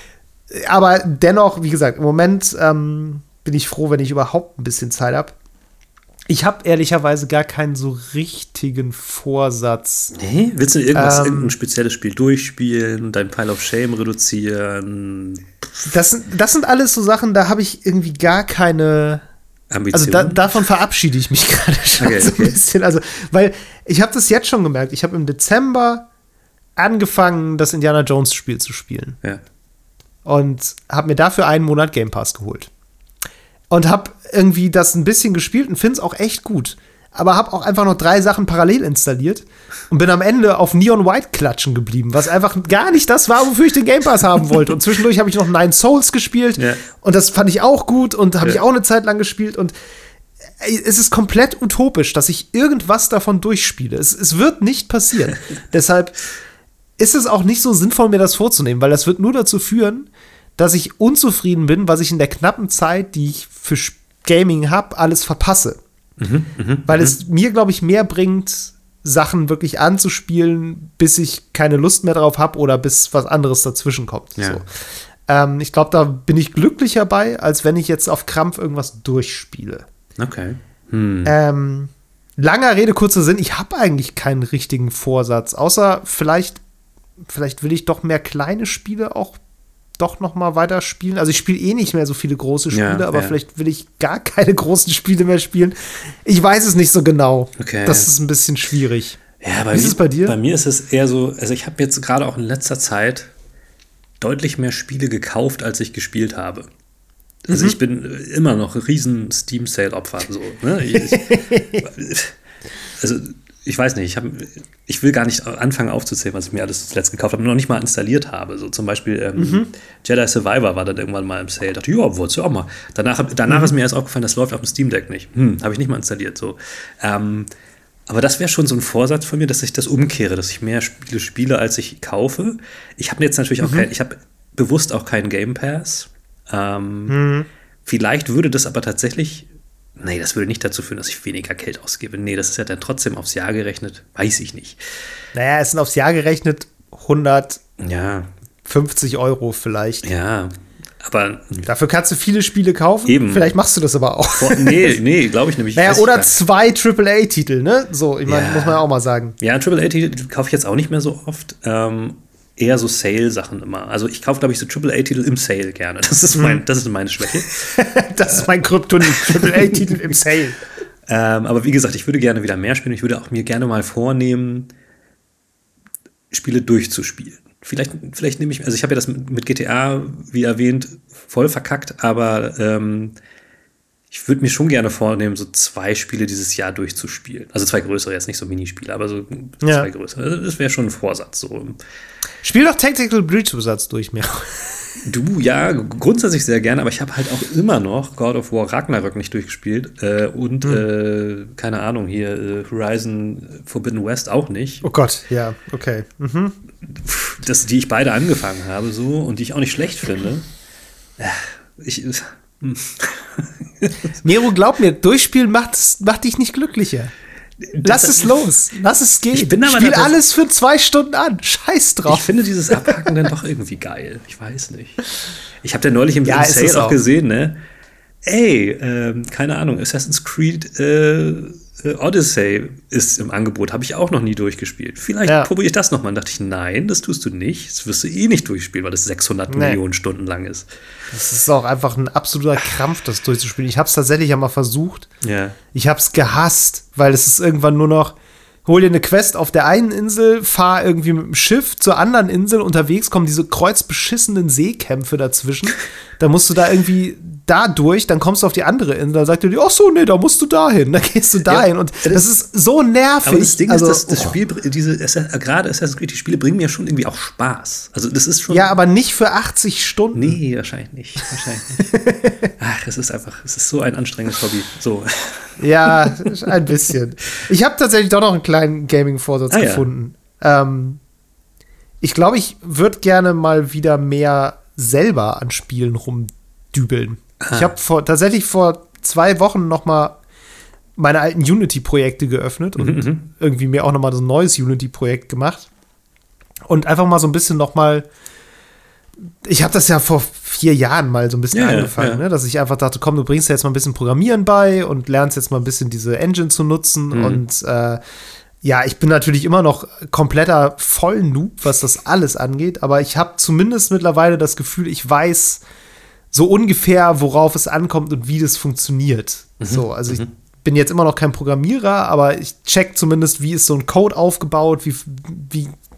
Aber dennoch, wie gesagt, im Moment ähm, bin ich froh, wenn ich überhaupt ein bisschen Zeit habe. Ich habe ehrlicherweise gar keinen so richtigen Vorsatz. Nee? Willst du irgendwas, ähm, irgendein spezielles Spiel durchspielen, dein Pile of Shame reduzieren? Das, das sind alles so Sachen, da habe ich irgendwie gar keine Ambition. Also da, davon verabschiede ich mich gerade schon okay, so ein okay. bisschen. Also, weil ich habe das jetzt schon gemerkt. Ich habe im Dezember angefangen, das Indiana Jones Spiel zu spielen. Ja. Und habe mir dafür einen Monat Game Pass geholt. Und habe irgendwie das ein bisschen gespielt und finde es auch echt gut. aber habe auch einfach noch drei Sachen parallel installiert und bin am Ende auf Neon White klatschen geblieben, was einfach gar nicht das war, wofür ich den Game Pass haben wollte. Und zwischendurch habe ich noch Nine Souls gespielt ja. und das fand ich auch gut und habe ja. ich auch eine Zeit lang gespielt und es ist komplett utopisch, dass ich irgendwas davon durchspiele. Es, es wird nicht passieren. Deshalb ist es auch nicht so sinnvoll, mir das vorzunehmen, weil das wird nur dazu führen, dass ich unzufrieden bin, was ich in der knappen Zeit, die ich für Gaming habe, alles verpasse. Mhm, mh, Weil mh. es mir, glaube ich, mehr bringt, Sachen wirklich anzuspielen, bis ich keine Lust mehr drauf habe oder bis was anderes dazwischen kommt. Ja. So. Ähm, ich glaube, da bin ich glücklicher bei, als wenn ich jetzt auf Krampf irgendwas durchspiele. Okay. Hm. Ähm, langer Rede, kurzer Sinn, ich habe eigentlich keinen richtigen Vorsatz, außer vielleicht, vielleicht will ich doch mehr kleine Spiele auch doch noch mal weiterspielen. Also ich spiele eh nicht mehr so viele große Spiele, ja, aber ja. vielleicht will ich gar keine großen Spiele mehr spielen. Ich weiß es nicht so genau. Okay. Das ist ein bisschen schwierig. Ja, bei Wie ist mir, es bei dir? Bei mir ist es eher so, also ich habe jetzt gerade auch in letzter Zeit deutlich mehr Spiele gekauft, als ich gespielt habe. Also mhm. ich bin immer noch ein riesen Steam-Sale-Opfer. So, ne? ich, also ich weiß nicht, ich, hab, ich will gar nicht anfangen aufzuzählen, was ich mir alles zuletzt gekauft habe und noch nicht mal installiert habe. So zum Beispiel ähm, mhm. Jedi Survivor war dann irgendwann mal im Sale. Da dachte ich, ja, wolltest du auch mal. Danach, danach mhm. ist mir erst aufgefallen, das läuft auf dem Steam Deck nicht. Hm, habe ich nicht mal installiert. So. Ähm, aber das wäre schon so ein Vorsatz von mir, dass ich das umkehre, dass ich mehr Spiele spiele, als ich kaufe. Ich habe jetzt natürlich auch mhm. kein, ich habe bewusst auch keinen Game Pass. Ähm, mhm. Vielleicht würde das aber tatsächlich Nee, das würde nicht dazu führen, dass ich weniger Geld ausgebe. Nee, das ist ja dann trotzdem aufs Jahr gerechnet. Weiß ich nicht. Naja, es sind aufs Jahr gerechnet hundertfünfzig ja. Euro vielleicht. Ja, aber dafür kannst du viele Spiele kaufen. Eben. Vielleicht machst du das aber auch. Vor, nee, nee, glaube ich nämlich. Naja, oder zwei Triple A-Titel, ne? So, ich meine, ja. muss man ja auch mal sagen. Ja, Triple A-Titel kaufe ich jetzt auch nicht mehr so oft. Ähm, eher so Sale-Sachen immer. Also ich kaufe, glaube ich, so Triple A-Titel im Sale gerne. Das ist, mein, das ist meine Schwäche. Das ist mein Kryptonit. Triple A-Titel im Sale. Ähm, aber wie gesagt, ich würde gerne wieder mehr spielen. Ich würde auch mir gerne mal vornehmen, Spiele durchzuspielen. Vielleicht, vielleicht nehme ich, also ich habe ja das mit, mit G T A, wie erwähnt, voll verkackt, aber ähm, ich würde mir schon gerne vornehmen, so zwei Spiele dieses Jahr durchzuspielen. Also zwei größere, jetzt nicht so Minispiele, aber so ja. zwei größere. Also das wäre schon ein Vorsatz. So. Spiel doch Tactical Breach-Zusatz durch mir. Du, ja, grundsätzlich sehr gerne, aber ich habe halt auch immer noch God of War Ragnarök nicht durchgespielt äh, und, hm. äh, keine Ahnung, hier äh, Horizon Forbidden West auch nicht. Oh Gott, ja, okay. Mhm. Das, die ich beide angefangen habe so und die ich auch nicht schlecht finde. Ich Nero, glaub mir, durchspielen macht, macht dich nicht glücklicher. Lass das, es los, lass es gehen. Ich bin aber Spiel alles für zwei Stunden an, scheiß drauf. Ich finde dieses Abhaken dann doch irgendwie geil. Ich weiß nicht. Ich habe ja neulich im, ja, im Sale auch gesehen, ne? Ey, ähm, keine Ahnung, Assassin's Creed äh, Odyssey ist im Angebot, habe ich auch noch nie durchgespielt. Vielleicht ja. probiere ich das nochmal. Und dachte ich, nein, das tust du nicht. Das wirst du eh nicht durchspielen, weil das sechshundert nee. Millionen Stunden lang ist. Das ist auch einfach ein absoluter Krampf, das durchzuspielen. Ich habe es tatsächlich ja mal versucht. Ja. Ich habe es gehasst, weil es ist irgendwann nur noch, hol dir eine Quest auf der einen Insel, fahr irgendwie mit dem Schiff zur anderen Insel. Unterwegs kommen diese kreuzbeschissenen Seekämpfe dazwischen. Da musst du da irgendwie da durch, dann kommst du auf die andere Insel, dann sagt er dir, ach so, nee, da musst du dahin, dann gehst du dahin. Ja, und das, das ist so nervig. Aber das Ding also, ist, dass das Spiel, diese, gerade Assassin's Creed, die Spiele bringen mir schon irgendwie auch Spaß. Also das ist schon. Ja, aber nicht für achtzig Stunden. Nee, wahrscheinlich nicht. Wahrscheinlich nicht. Ach, es ist einfach, es ist so ein anstrengendes Hobby. So. Ja, ein bisschen. Ich habe tatsächlich doch noch einen kleinen Gaming-Vorsatz ah, gefunden. Ja. Ähm, ich glaube, ich würde gerne mal wieder mehr selber an Spielen rumdübeln. Ah. Ich habe vor, tatsächlich vor zwei Wochen noch mal meine alten Unity-Projekte geöffnet und mhm. irgendwie mir auch noch mal so ein neues Unity-Projekt gemacht. Und einfach mal so ein bisschen noch mal ich habe das ja vor vier Jahren mal so ein bisschen ja, angefangen, ja. Ne? Dass ich einfach dachte, komm, du bringst dir jetzt mal ein bisschen Programmieren bei und lernst jetzt mal ein bisschen diese Engine zu nutzen. Mhm. Und äh, ja, ich bin natürlich immer noch kompletter Vollnoob, was das alles angeht, aber ich habe zumindest mittlerweile das Gefühl, ich weiß so ungefähr, worauf es ankommt und wie das funktioniert. Mhm. So, also ich mhm. bin jetzt immer noch kein Programmierer, aber ich check zumindest, wie ist so ein Code aufgebaut, wie, wie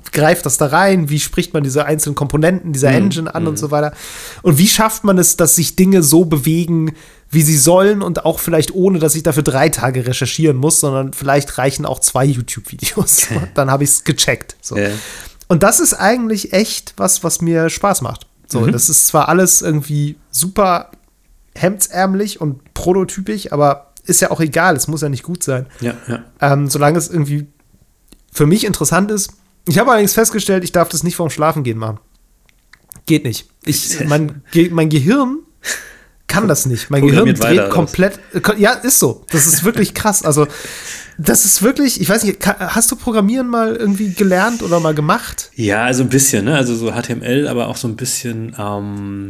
greift das da rein? Wie spricht man diese einzelnen Komponenten dieser Mhm. Engine an Mhm. und so weiter? Und wie schafft man es, dass sich Dinge so bewegen, wie sie sollen und auch vielleicht ohne, dass ich dafür drei Tage recherchieren muss, sondern vielleicht reichen auch zwei YouTube-Videos. Dann habe ich es gecheckt. So. Ja. Und das ist eigentlich echt was, was mir Spaß macht. So, Mhm. das ist zwar alles irgendwie super hemdsärmlich und prototypisch, aber ist ja auch egal, es muss ja nicht gut sein. Ja, ja. Ähm, solange es irgendwie für mich interessant ist. Ich habe allerdings festgestellt, ich darf das nicht vorm Schlafengehen machen. Geht nicht. Ich, mein, Ge- mein Gehirn kann das nicht. Mein Gehirn Programmiert dreht weiter, oder komplett. Ja, ist so. Das ist wirklich krass. Also, das ist wirklich, ich weiß nicht, ka- hast du Programmieren mal irgendwie gelernt oder mal gemacht? Ja, also ein bisschen, ne? Also so H T M L, aber auch so ein bisschen, ähm,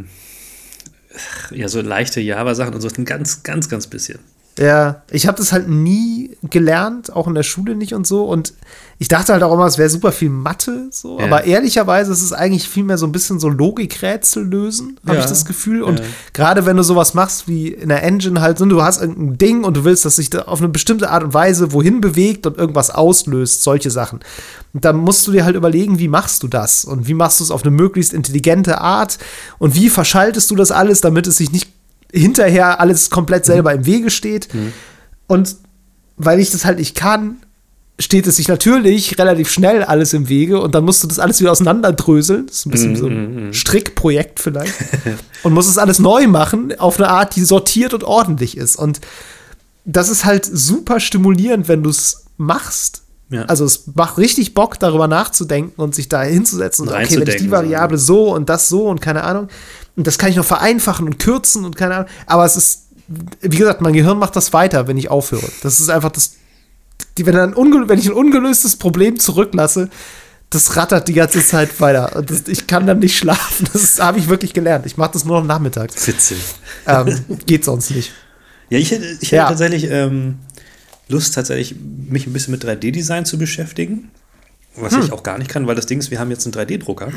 ja, so leichte Java-Sachen und so. Ein ganz, ganz, ganz bisschen. Ja, ich habe das halt nie gelernt, auch in der Schule nicht und so. Und ich dachte halt auch immer, es wäre super viel Mathe, so. Ja. Aber ehrlicherweise ist es eigentlich vielmehr so ein bisschen so Logikrätsel lösen, habe Ja. ich das Gefühl. Und Ja. gerade wenn du sowas machst wie in der Engine halt, so, du hast irgendein Ding und du willst, dass sich da auf eine bestimmte Art und Weise wohin bewegt und irgendwas auslöst, solche Sachen. Und dann musst du dir halt überlegen, wie machst du das? Und wie machst du es auf eine möglichst intelligente Art? Und wie verschaltest du das alles, damit es sich nicht hinterher alles komplett selber im Wege steht. Mhm. Und weil ich das halt nicht kann, steht es sich natürlich relativ schnell alles im Wege und dann musst du das alles wieder auseinanderdröseln. Das ist ein bisschen Mhm, wie so ein mhm. Strickprojekt vielleicht. Und musst es alles neu machen auf eine Art, die sortiert und ordentlich ist. Und das ist halt super stimulierend, wenn du es machst. Ja. Also es macht richtig Bock, darüber nachzudenken und sich da hinzusetzen. Und Okay, wenn ich die reinzudenken, Variable so und das so und keine Ahnung. Und das kann ich noch vereinfachen und kürzen und keine Ahnung. Aber es ist, wie gesagt, mein Gehirn macht das weiter, wenn ich aufhöre. Das ist einfach das, die, wenn, ein unge- wenn ich ein ungelöstes Problem zurücklasse, das rattert die ganze Zeit weiter. Und das, ich kann dann nicht schlafen. Das habe ich wirklich gelernt. Ich mache das nur noch nachmittags. Witzig. Ähm, geht sonst nicht. Ja, ich hätte, ich hätte Ja. tatsächlich ähm, Lust, tatsächlich mich ein bisschen mit drei D-Design zu beschäftigen. Was Hm. ich auch gar nicht kann, weil das Ding ist, wir haben jetzt einen drei D-Drucker.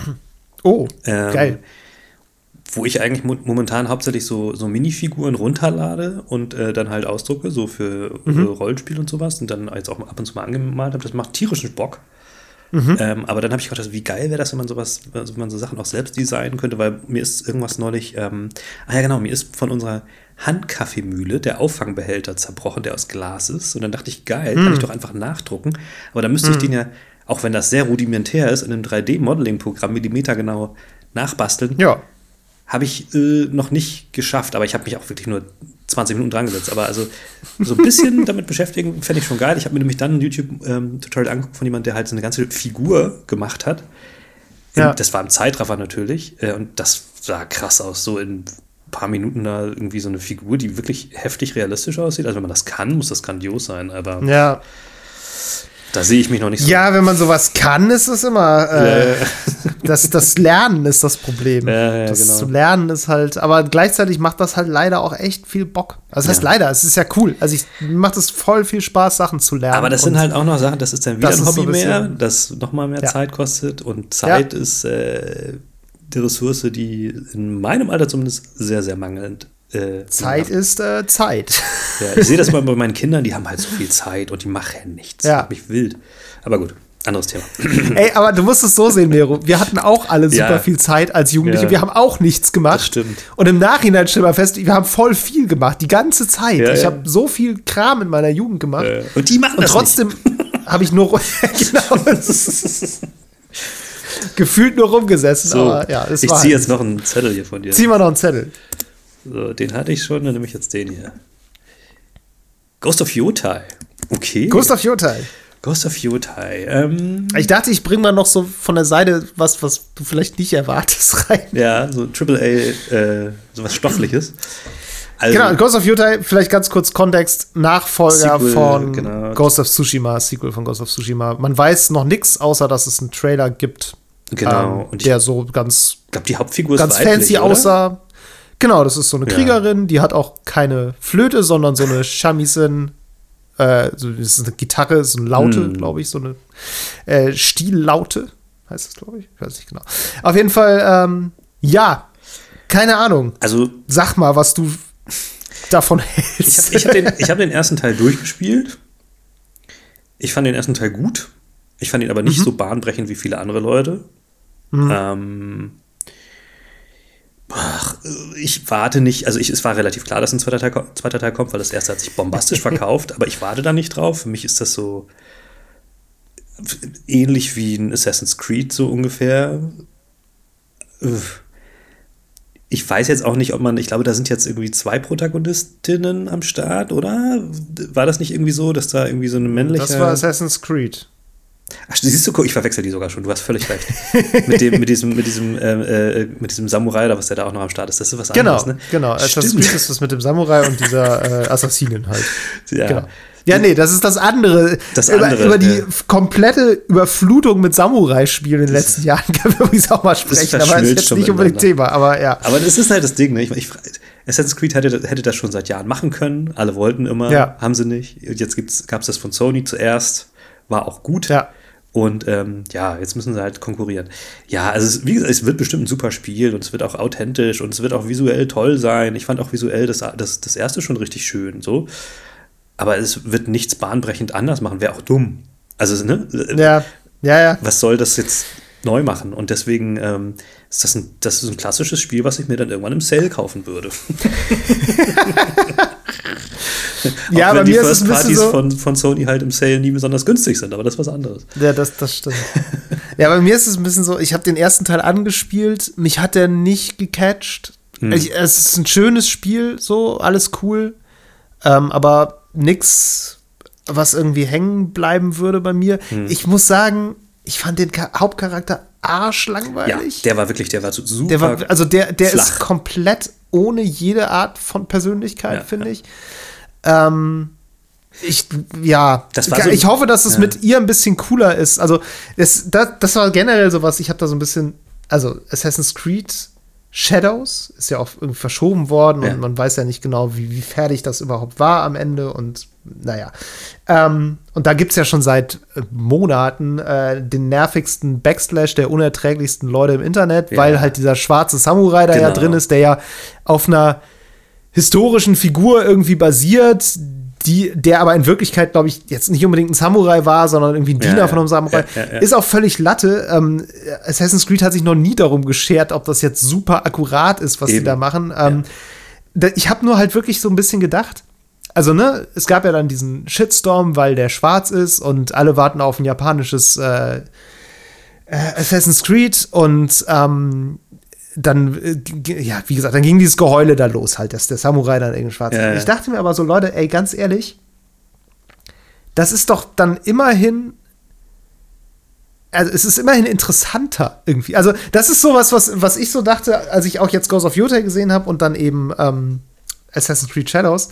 Oh, Ähm, geil. Wo ich eigentlich mo momentan hauptsächlich so, so Minifiguren runterlade und äh, dann halt ausdrucke, so für Mhm. äh, Rollenspiel und sowas. Und dann jetzt auch ab und zu mal angemalt habe. Das macht tierischen Bock. Mhm. Ähm, aber dann habe ich gedacht, wie geil wäre das, wenn man sowas, also wenn man so Sachen auch selbst designen könnte, weil mir ist irgendwas neulich, ähm, ah ja genau, mir ist von unserer Handkaffeemühle der Auffangbehälter zerbrochen, der aus Glas ist. Und dann dachte ich, geil, kann ich doch einfach nachdrucken. Aber dann müsste ich den ja, auch wenn das sehr rudimentär ist, in einem drei D-Modeling-Programm millimetergenau nachbasteln. Ja. Habe ich äh, noch nicht geschafft, aber ich habe mich auch wirklich nur zwanzig Minuten dran gesetzt. Aber also so ein bisschen damit beschäftigen, fände ich schon geil. Ich habe mir nämlich dann ein YouTube-Tutorial angeguckt von jemandem, der halt so eine ganze Figur gemacht hat. Ja. Das war im Zeitraffer natürlich. äh, Und das sah krass aus. So in ein paar Minuten da irgendwie so eine Figur, die wirklich heftig realistisch aussieht. Also wenn man das kann, muss das grandios sein. Aber Ja. da sehe ich mich noch nicht so. Ja, wenn man sowas kann, ist es immer. Äh, Ja. das, das Lernen ist das Problem. Ja, ja, das genau. zu lernen ist halt, aber gleichzeitig macht das halt leider auch echt viel Bock. Also das heißt Ja. leider, es ist ja cool. Also ich mir macht es voll viel Spaß, Sachen zu lernen. Aber das sind Und halt auch noch Sachen, das ist dann wieder das ein ist Hobby so ein bisschen- mehr, das nochmal mehr Ja. Zeit kostet. Und Zeit ist äh, die Ressource, die in meinem Alter zumindest sehr, sehr mangelnd äh, Zeit macht. ist äh, Zeit. Ja, ich sehe das mal bei meinen Kindern, die haben halt so viel Zeit und die machen nichts. Ja. Das macht mich wild. Aber gut, anderes Thema. Ey, aber du musst es so sehen, Mero. Wir hatten auch alle super Ja. viel Zeit als Jugendliche. Ja. Wir haben auch nichts gemacht. Das stimmt. Und im Nachhinein stellen wir fest, wir haben voll viel gemacht, die ganze Zeit. Ja, ich ja. habe so viel Kram in meiner Jugend gemacht. Äh, und die machen Und das trotzdem habe ich nur genau, gefühlt nur rumgesessen. So, aber ja, es ich war ziehe halt jetzt noch einen Zettel hier von dir. Zieh mal noch einen Zettel. So, den hatte ich schon, dann nehme ich jetzt den hier. Ghost of Yotai. Okay. Gustav Jotai. Ghost of Yotai. Ähm, Ich dachte, ich bringe mal noch so von der Seite was, was du vielleicht nicht erwartest, rein. ja, so Triple A, äh, sowas Stoffliches. Also, Genau, Ghost of Jotai, vielleicht ganz kurz Kontext, Nachfolger Sequel, von genau. Ghost of Tsushima, Sequel von Ghost of Tsushima. Man weiß noch nichts, außer dass es einen Trailer gibt, Genau. ähm, Und ich der so ganz, glaube, die Hauptfigur ist ganz weiblich, fancy oder? aussah. Genau, das ist so eine Ja. Kriegerin, die hat auch keine Flöte, sondern so eine Shamisen, äh, so, das ist eine Gitarre, so eine Laute, Hm. glaube ich, so eine äh, Stiellaute, heißt es, glaube ich. Ich weiß nicht genau. Auf jeden Fall, ähm, ja, keine Ahnung. Also, Sag mal, was du davon ich hältst. habe ich hab den, ich hab den ersten Teil durchgespielt. Ich fand den ersten Teil gut. Ich fand ihn aber nicht Mhm. so bahnbrechend wie viele andere Leute. Mhm. Ähm, ach, ich warte nicht, also ich, es war relativ klar, dass ein zweiter Teil, ko- zweiter Teil kommt, weil das erste hat sich bombastisch verkauft, aber ich warte da nicht drauf. Für mich ist das so ähnlich wie ein Assassin's Creed so ungefähr. Uff. Ich weiß jetzt auch nicht, ob man, ich glaube, da sind jetzt irgendwie zwei Protagonistinnen am Start, oder? War das nicht irgendwie so, dass da irgendwie so eine männliche... Das war Assassin's Creed. Ach, siehst du, guck, ich verwechsel die sogar schon, du hast völlig recht. mit, dem, mit diesem, mit diesem, äh, äh, mit diesem Samurai, oder was der da auch noch am Start ist, das ist was Genau, anderes, ne? genau. Assassin's Stimmt. Creed ist das mit dem Samurai und dieser äh, Assassinin halt. Ja. Genau. Ja, nee, das ist das andere. Das über, andere, über die ja. komplette Überflutung mit Samurai-Spielen in den letzten Jahren können wir übrigens auch mal sprechen, aber das ist verschmilzt jetzt schon nicht unbedingt miteinander. Thema, aber ja. Aber das ist halt das Ding, ne? Ich, ich, Assassin's Creed hätte, hätte das schon seit Jahren machen können. Alle wollten immer, Ja. haben sie nicht. Und jetzt gab es das von Sony zuerst, war auch gut. Ja. Und ähm, ja, jetzt müssen sie halt konkurrieren. Ja, also es, wie gesagt, es wird bestimmt ein super Spiel und es wird auch authentisch und es wird auch visuell toll sein. Ich fand auch visuell das, das, das erste schon richtig schön, so. Aber es wird nichts bahnbrechend anders machen, wäre auch dumm. Also, ne? Ja, ja, ja. Was soll das jetzt neu machen? Und deswegen ähm, ist das ein, das ist ein klassisches Spiel, was ich mir dann irgendwann im Sale kaufen würde. Ja, Auch bei wenn die mir ist es First ein bisschen Parties so- von, von Sony halt im Sale nie besonders günstig sind, aber das ist was anderes. Ja, das, das stimmt. Ja, bei mir ist es ein bisschen so, ich habe den ersten Teil angespielt, mich hat der nicht gecatcht. Hm. Ich, es ist ein schönes Spiel, so, alles cool, ähm, aber nix, was irgendwie hängen bleiben würde bei mir. Hm. Ich muss sagen, ich fand den Ka- Hauptcharakter Ja, arschlangweilig. der war wirklich, der war so super. Der war, also der, der flach. ist komplett ohne jede Art von Persönlichkeit, Ja, finde ja. ich. Ähm, ich, ja, Das war so- ich hoffe, dass es ja. mit ihr ein bisschen cooler ist. Also, das, das, das war generell sowas, ich habe da so ein bisschen, also Assassin's Creed Shadows ist ja auch irgendwie verschoben worden Ja. und man weiß ja nicht genau, wie, wie fertig das überhaupt war am Ende und naja. Ähm, und da gibt es ja schon seit äh, Monaten äh, den nervigsten Backslash der unerträglichsten Leute im Internet, Ja. weil halt dieser schwarze Samurai da ja Genau. drin ist, der ja auf einer historischen Figur irgendwie basiert, die, der aber in Wirklichkeit, glaube ich, jetzt nicht unbedingt ein Samurai war, sondern irgendwie ein Ja, Diener ja. von einem Samurai. Ja, ja, ja. Ist auch völlig Latte. Ähm, Assassin's Creed hat sich noch nie darum geschert, ob das jetzt super akkurat ist, was die Eben. da machen. Ähm, da, ich habe nur halt wirklich so ein bisschen gedacht, also, ne, es gab ja dann diesen Shitstorm, weil der schwarz ist und alle warten auf ein japanisches äh, äh, Assassin's Creed und ähm, dann, äh, g- ja, wie gesagt, dann ging dieses Geheule da los, halt, dass der Samurai dann irgendwie schwarz ist. Ja, ja. Ich dachte mir aber so, Leute, ey, ganz ehrlich, das ist doch dann immerhin, also es ist immerhin interessanter irgendwie. Also, das ist sowas, was, was ich so dachte, als ich auch jetzt Ghost of Yotei gesehen habe und dann eben ähm, Assassin's Creed Shadows.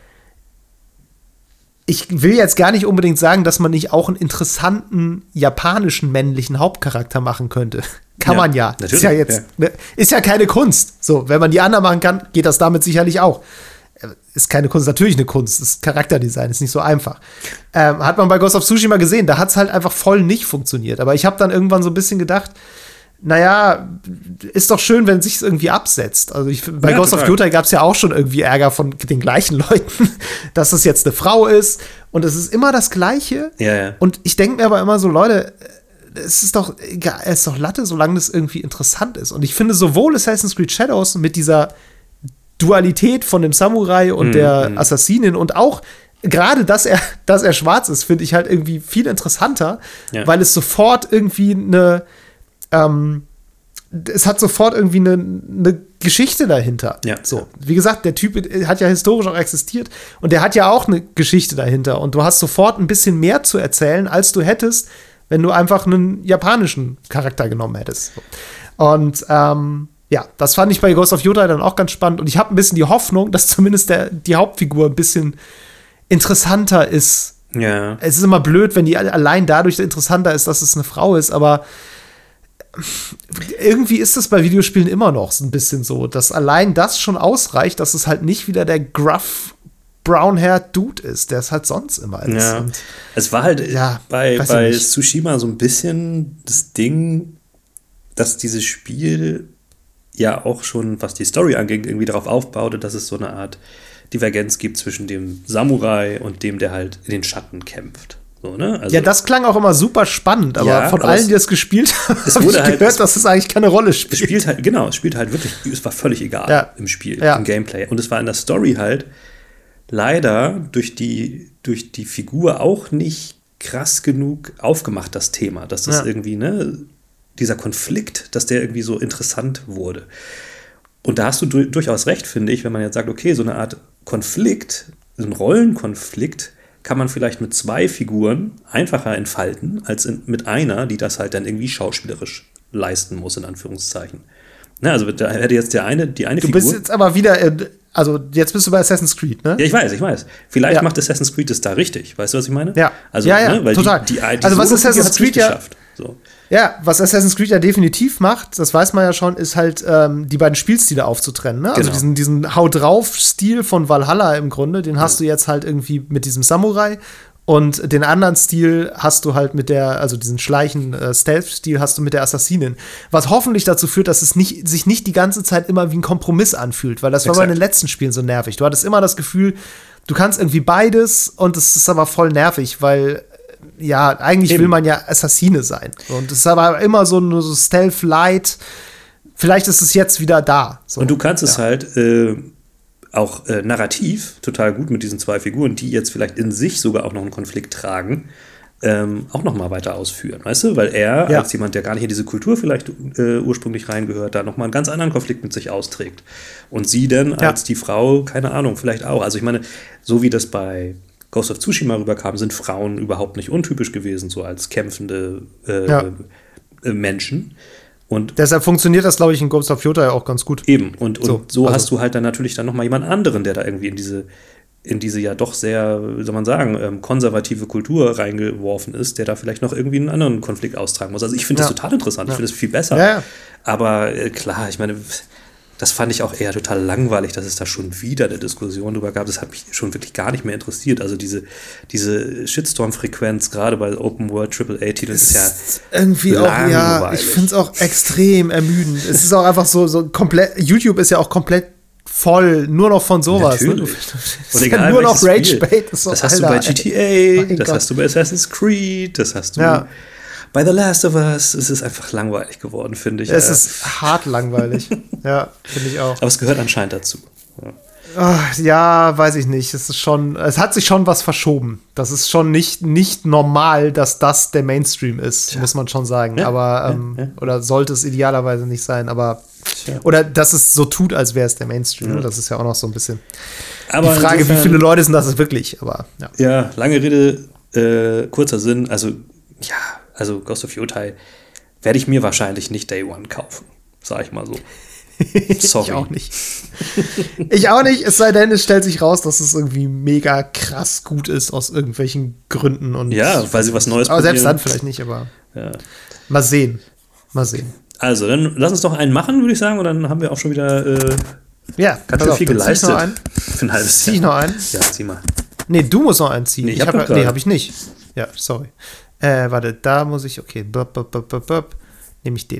Ich will jetzt gar nicht unbedingt sagen, dass man nicht auch einen interessanten japanischen männlichen Hauptcharakter machen könnte. Kann Ja, man ja. Ist natürlich, ja jetzt, ne, ist ja keine Kunst. So, wenn man die anderen machen kann, geht das damit sicherlich auch. Äh, Ist keine Kunst, natürlich eine Kunst. Ist Charakterdesign, ist nicht so einfach. Ähm, hat man bei Ghost of Tsushima gesehen, da hat es halt einfach voll nicht funktioniert. Aber ich habe dann irgendwann so ein bisschen gedacht, naja, ist doch schön, wenn es sich irgendwie absetzt. Also ich, bei Ja, Ghost of total. Yotei gab es ja auch schon irgendwie Ärger von den gleichen Leuten, dass es jetzt eine Frau ist. Und es ist immer das Gleiche. Ja, ja. Und ich denke mir aber immer so, Leute, es ist doch egal, es ist doch Latte, solange das irgendwie interessant ist. Und ich finde sowohl Assassin's Creed Shadows mit dieser Dualität von dem Samurai und Mhm, der mhm. Assassinin und auch gerade, dass er, dass er schwarz ist, finde ich halt irgendwie viel interessanter, Ja. weil es sofort irgendwie eine ähm, es hat sofort irgendwie eine, eine Geschichte dahinter. Ja. So, wie gesagt, der Typ hat ja historisch auch existiert und der hat ja auch eine Geschichte dahinter und du hast sofort ein bisschen mehr zu erzählen, als du hättest, wenn du einfach einen japanischen Charakter genommen hättest. Und ähm, ja, das fand ich bei Ghost of Yotei dann auch ganz spannend und ich habe ein bisschen die Hoffnung, dass zumindest der, die Hauptfigur ein bisschen interessanter ist. Ja. Es ist immer blöd, wenn die allein dadurch interessanter ist, dass es eine Frau ist, aber irgendwie ist es bei Videospielen immer noch so ein bisschen so, dass allein das schon ausreicht, dass es halt nicht wieder der gruff brown-haired Dude ist, der es halt sonst immer ist. Ja. Und Es war halt Ja, bei, weiß ich bei nicht. Tsushima so ein bisschen das Ding, dass dieses Spiel ja auch schon, was die Story angeht, irgendwie darauf aufbaute, dass es so eine Art Divergenz gibt zwischen dem Samurai und dem, der halt in den Schatten kämpft. So, ne? Also, ja, das klang auch immer super spannend, aber ja, von aber allen, es, die das gespielt haben, es habe wurde ich halt, gehört, dass es eigentlich keine Rolle spielt. Es spielt halt, genau, es spielt halt wirklich, es war völlig egal ja. im Spiel, ja. im Gameplay. Und es war in der Story halt leider durch die, durch die Figur auch nicht krass genug aufgemacht, das Thema, dass das ja. irgendwie, ne, dieser Konflikt, dass der irgendwie so interessant wurde. Und da hast du du, durchaus recht, finde ich, wenn man jetzt sagt, okay, so eine Art Konflikt, so ein Rollenkonflikt, kann man vielleicht mit zwei Figuren einfacher entfalten, als in, mit einer, die das halt dann irgendwie schauspielerisch leisten muss, in Anführungszeichen. Na, also da hätte jetzt der eine, die eine du Figur... Du bist jetzt aber wieder, also jetzt bist du bei Assassin's Creed, ne? Ja, ich weiß, ich weiß. Vielleicht ja. macht Assassin's Creed das da richtig. Weißt du, was ich meine? Ja, also, ja, ja ne, weil total. Die, die, die also was Assassin's Creed ja... geschafft. So. Ja, was Assassin's Creed ja definitiv macht, das weiß man ja schon, ist halt ähm, die beiden Spielstile aufzutrennen. Ne? Also genau. diesen, diesen Hau-drauf-Stil von Valhalla im Grunde, den hast ja. du jetzt halt irgendwie mit diesem Samurai. Und den anderen Stil hast du halt mit der, also diesen Schleichen-Stealth-Stil hast du mit der Assassinin. Was hoffentlich dazu führt, dass es nicht, sich nicht die ganze Zeit immer wie ein Kompromiss anfühlt. Weil das war Exakt. bei den letzten Spielen so nervig. Du hattest immer das Gefühl, du kannst irgendwie beides und es ist aber voll nervig, weil ja, eigentlich Eben. will man ja Assassine sein. Und es ist aber immer so ein so Stealth-Light. Vielleicht ist es jetzt wieder da. So. Und du kannst ja. es halt äh, auch äh, narrativ total gut mit diesen zwei Figuren, die jetzt vielleicht in sich sogar auch noch einen Konflikt tragen, ähm, auch noch mal weiter ausführen, weißt du? Weil er, ja. als jemand, der gar nicht in diese Kultur vielleicht äh, ursprünglich reingehört, da noch mal einen ganz anderen Konflikt mit sich austrägt. Und sie dann ja. als die Frau, keine Ahnung, vielleicht auch. Also ich meine, so wie das bei Ghost of Tsushima rüberkam, sind Frauen überhaupt nicht untypisch gewesen, so als kämpfende äh, ja. äh, Menschen. Und deshalb funktioniert das, glaube ich, in Ghost of Tsushima ja auch ganz gut. Eben. Und, und so, so also. hast du halt dann natürlich dann noch mal jemand anderen, der da irgendwie in diese, in diese ja doch sehr, wie soll man sagen, ähm, konservative Kultur reingeworfen ist, der da vielleicht noch irgendwie einen anderen Konflikt austragen muss. Also ich finde ja. das total interessant. Ja. Ich finde das viel besser. Ja, ja. Aber äh, klar, ich meine, das fand ich auch eher total langweilig, dass es da schon wieder eine Diskussion drüber gab. Das hat mich schon wirklich gar nicht mehr interessiert. Also diese, diese Shitstorm-Frequenz, gerade bei Open-World-Triple-A-Titeln, ist ja irgendwie langweilig. Auch, ja, ich finde es auch extrem ermüdend. Es ist auch einfach so, so komplett, YouTube ist ja auch komplett voll, nur noch von sowas. Natürlich. Ne? Und egal, nur noch Rage-Bait. Das, so, das hast Alter, du bei G T A, das Gott. hast du bei Assassin's Creed, das hast du ja. bei The Last of Us. Es ist einfach langweilig geworden, finde ich. Es ist hart langweilig. Ja, finde ich auch. Aber es gehört anscheinend dazu. Ja. Ach, ja, weiß ich nicht. Es ist schon, es hat sich schon was verschoben. Das ist schon nicht, nicht normal, dass das der Mainstream ist, Tja. muss man schon sagen. Ja, aber, ähm, ja, ja. oder sollte es idealerweise nicht sein, aber Tja. oder dass es so tut, als wäre es der Mainstream. Ja. Das ist ja auch noch so ein bisschen aber die Frage, insofern, wie viele Leute sind das wirklich? Aber ja, ja lange Rede, äh, kurzer Sinn. Also, ja, also Ghost of Tsushima werde ich mir wahrscheinlich nicht Day One kaufen. Sag ich mal so. Sorry. Ich auch nicht. Ich auch nicht, es sei denn, es stellt sich raus, dass es irgendwie mega krass gut ist aus irgendwelchen Gründen. Und ja, weil sie was Neues aber probieren. Selbst dann vielleicht nicht, aber ja. mal sehen. Mal sehen. Also, dann lass uns doch einen machen, würde ich sagen, und dann haben wir auch schon wieder äh, ja, ganz schön auf, viel geleistet. Zieh ich noch einen? Für ein halbes Zieh ich noch einen? Ja, zieh mal. Nee, du musst noch einen ziehen. Nee, ich, ich hab, hab, nee, hab ich nicht. Ja, sorry. Äh, warte, da muss ich, okay, bup, bup, bup, bup, bup. Nehme ich den.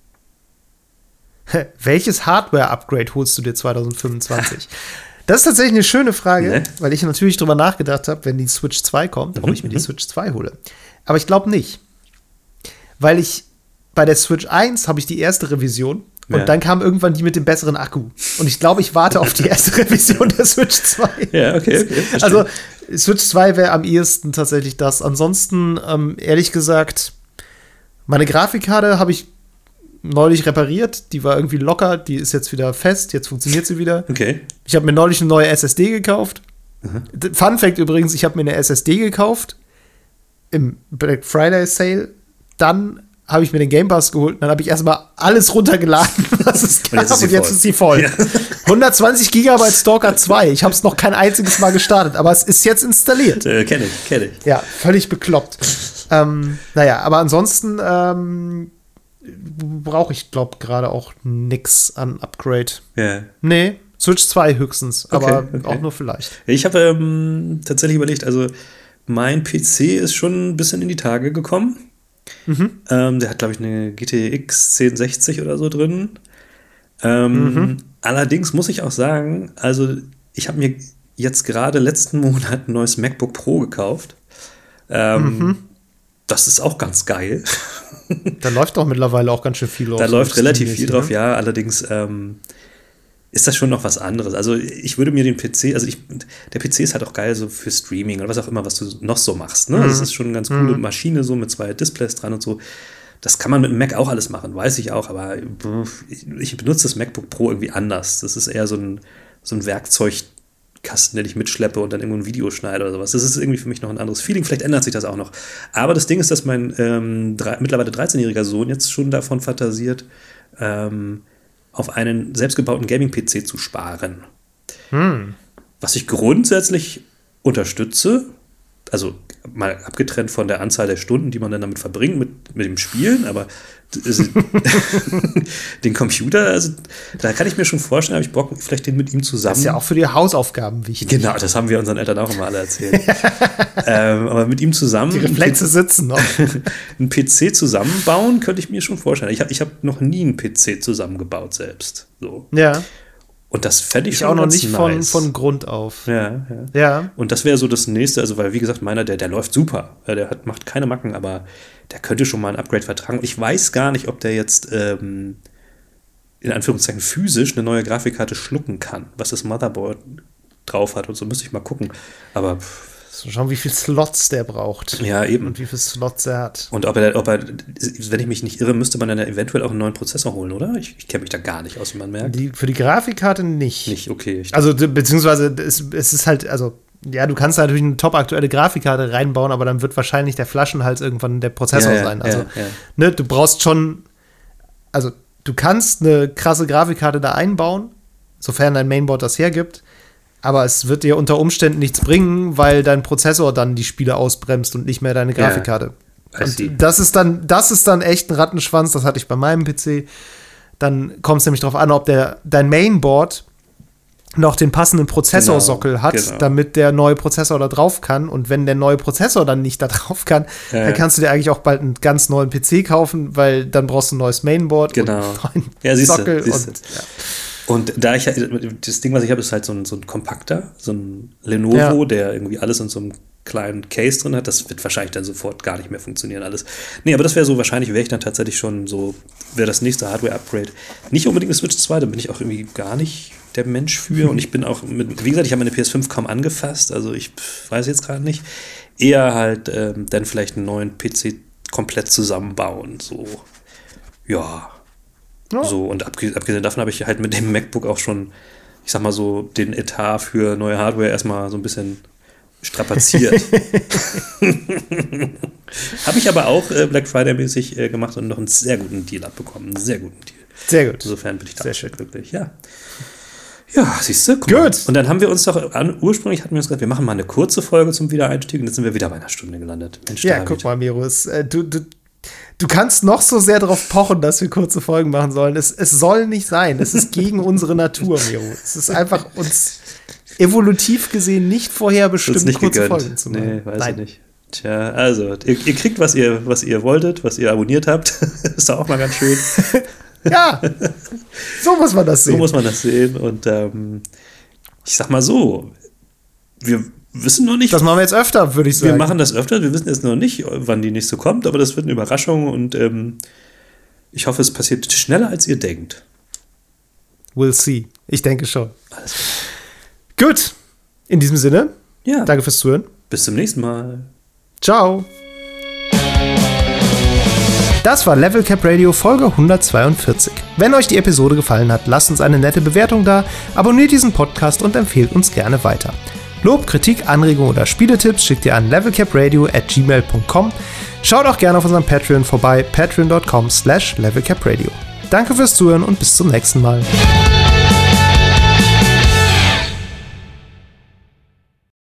Welches Hardware-Upgrade holst du dir zwanzig fünfundzwanzig? Das ist tatsächlich eine schöne Frage, ne? Weil ich natürlich drüber nachgedacht habe, wenn die Switch zwei kommt, ob mhm, ich mir die Switch zwei hole. Aber ich glaube nicht. Weil ich bei der Switch eins habe ich die erste Revision und ja. dann kam irgendwann die mit dem besseren Akku. Und ich glaube, ich warte auf die erste Revision der Switch zwei. Ja, okay, okay. Also Switch zwei wäre am ehesten tatsächlich das. Ansonsten, ähm, ehrlich gesagt, meine Grafikkarte habe ich neulich repariert, die war irgendwie locker, die ist jetzt wieder fest, jetzt funktioniert sie wieder. Okay. Ich habe mir neulich eine neue S S D gekauft. Mhm. Fun Fact übrigens, ich habe mir eine S S D gekauft im Black Friday Sale, dann habe ich mir den Game Pass geholt, dann habe ich erstmal alles runtergeladen, was es gab, und jetzt ist, und jetzt ist sie voll. Ja. hundertzwanzig Gigabyte Stalker zwei, ich habe es noch kein einziges Mal gestartet, aber es ist jetzt installiert. Äh, kenn ich, kenn ich. Ja, völlig bekloppt. ähm, naja, aber ansonsten ähm, brauche ich, glaube gerade auch nix an Upgrade. Ja. Nee, Switch zwei höchstens, aber okay, okay. auch nur vielleicht. Ich habe ähm, tatsächlich überlegt, also mein P C ist schon ein bisschen in die Tage gekommen. Mhm. Ähm, der hat, glaube ich, eine G T X zehn sechzig oder so drin. Ähm, mhm. Allerdings muss ich auch sagen, also ich habe mir jetzt gerade letzten Monat ein neues MacBook Pro gekauft. Ähm, mhm. Das ist auch ganz geil. Da läuft doch mittlerweile auch ganz schön viel drauf. Da läuft relativ viel drauf, ne? Ja. Allerdings ähm, ist das schon noch was anderes. Also ich würde mir den P C, also ich, der P C ist halt auch geil so für Streaming oder was auch immer, was du noch so machst. Ne? Mhm. Das ist schon eine ganz coole mhm. Maschine, so mit zwei Displays dran und so. Das kann man mit dem Mac auch alles machen, weiß ich auch, aber ich benutze das MacBook Pro irgendwie anders. Das ist eher so ein, so ein Werkzeugkasten, den ich mitschleppe und dann irgendwo ein Video schneide oder sowas. Das ist irgendwie für mich noch ein anderes Feeling. Vielleicht ändert sich das auch noch. Aber das Ding ist, dass mein ähm, drei, mittlerweile dreizehnjähriger Sohn jetzt schon davon fantasiert, ähm, auf einen selbstgebauten Gaming-P C zu sparen. Hm. Was ich grundsätzlich unterstütze, also mal abgetrennt von der Anzahl der Stunden, die man dann damit verbringt, mit, mit dem Spielen, aber den Computer, also da kann ich mir schon vorstellen, habe ich Bock, vielleicht den mit ihm zusammen. Das ist ja auch für die Hausaufgaben wichtig. Genau, das haben wir unseren Eltern auch immer alle erzählt. ähm, aber mit ihm zusammen. Die Reflexe sitzen noch. Einen P C zusammenbauen, könnte ich mir schon vorstellen. Ich habe ich hab noch nie einen P C zusammengebaut selbst. So. Ja. Und das fände ich, ich schon auch noch nicht nice. von, von Grund auf. Ja, ja. ja. Und das wäre so das Nächste, also weil, wie gesagt, meiner, der, der läuft super. Der hat, macht keine Macken, aber der könnte schon mal ein Upgrade vertragen. Ich weiß gar nicht, ob der jetzt ähm, in Anführungszeichen physisch eine neue Grafikkarte schlucken kann, was das Motherboard drauf hat und so, müsste ich mal gucken. Aber pff, schauen, wie viele Slots der braucht. Ja, eben. Und wie viele Slots er hat. Und ob er, ob er, wenn ich mich nicht irre, müsste man dann eventuell auch einen neuen Prozessor holen, oder? Ich, ich kenne mich da gar nicht aus, wie man merkt. Die, für die Grafikkarte nicht. Nicht, okay. Also, beziehungsweise, es, es ist halt, also, ja, du kannst natürlich eine top aktuelle Grafikkarte reinbauen, aber dann wird wahrscheinlich der Flaschenhals irgendwann der Prozessor ja, ja, sein. Also, ja, ja. Ne, du brauchst schon, also, du kannst eine krasse Grafikkarte da einbauen, sofern dein Mainboard das hergibt. Aber es wird dir unter Umständen nichts bringen, weil dein Prozessor dann die Spiele ausbremst und nicht mehr deine Grafikkarte. Ja, und das ist dann, das ist dann echt ein Rattenschwanz, das hatte ich bei meinem P C. Dann kommt es nämlich darauf an, ob der, dein Mainboard noch den passenden Prozessorsockel genau, hat, genau. damit der neue Prozessor da drauf kann. Und wenn der neue Prozessor dann nicht da drauf kann, ja, dann kannst du dir eigentlich auch bald einen ganz neuen P C kaufen, weil dann brauchst du ein neues Mainboard genau. und einen neuen ja, siehste, Sockel. Siehste. Und, ja. Und da ich, das Ding, was ich habe, ist halt so ein, so ein kompakter, so ein Lenovo, ja. der irgendwie alles in so einem kleinen Case drin hat. Das wird wahrscheinlich dann sofort gar nicht mehr funktionieren alles. Nee, aber das wäre so, wahrscheinlich wäre ich dann tatsächlich schon so, wäre das nächste Hardware-Upgrade. Nicht unbedingt eine Switch zwei, da bin ich auch irgendwie gar nicht der Mensch für. Und ich bin auch, mit, wie gesagt, ich habe meine P S fünf kaum angefasst, also ich weiß jetzt gerade nicht. Eher halt ähm, dann vielleicht einen neuen P C komplett zusammenbauen, so, ja. Ja. So, und abgesehen davon habe ich halt mit dem MacBook auch schon, ich sag mal so, den Etat für neue Hardware erstmal so ein bisschen strapaziert. Habe ich aber auch äh, Black Friday-mäßig äh, gemacht und noch einen sehr guten Deal abbekommen. Einen sehr guten Deal. Sehr gut. Insofern bin ich da sehr schön glücklich. Ja. Ja, siehst du? Gut. Und dann haben wir uns doch, an, ursprünglich hatten wir uns gesagt, wir machen mal eine kurze Folge zum Wiedereinstieg und jetzt sind wir wieder bei einer Stunde gelandet. Mensch, ja, guck mal, Miro, es, äh, du, du Du kannst noch so sehr darauf pochen, dass wir kurze Folgen machen sollen. Es, es soll nicht sein. Es ist gegen unsere Natur, Miro. Es ist einfach uns evolutiv gesehen nicht vorherbestimmt, nicht kurze gegönnt. Folgen zu machen. Nee, weiß Nein. ich nicht. Tja, also, ihr, ihr kriegt, was ihr, was ihr wolltet, was ihr abonniert habt. Ist doch auch mal ganz schön. Ja, so muss man das sehen. So muss man das sehen. Und ähm, ich sag mal so, wir wissen noch nicht. Das machen wir jetzt öfter, würde ich sagen. Wir machen das öfter, wir wissen jetzt noch nicht, wann die nächste kommt, aber das wird eine Überraschung und ähm, ich hoffe, es passiert schneller, als ihr denkt. We'll see. Ich denke schon. Alles klar. Gut. In diesem Sinne, ja. Danke fürs Zuhören. Bis zum nächsten Mal. Ciao. Das war Level Cap Radio Folge hundertzweiundvierzig. Wenn euch die Episode gefallen hat, lasst uns eine nette Bewertung da, abonniert diesen Podcast und empfehlt uns gerne weiter. Lob, Kritik, Anregungen oder Spieletipps schickt ihr an levelcapradio at gmail punkt com. Schaut auch gerne auf unserem Patreon vorbei, patreon punkt com slash levelcapradio. Danke fürs Zuhören und bis zum nächsten Mal.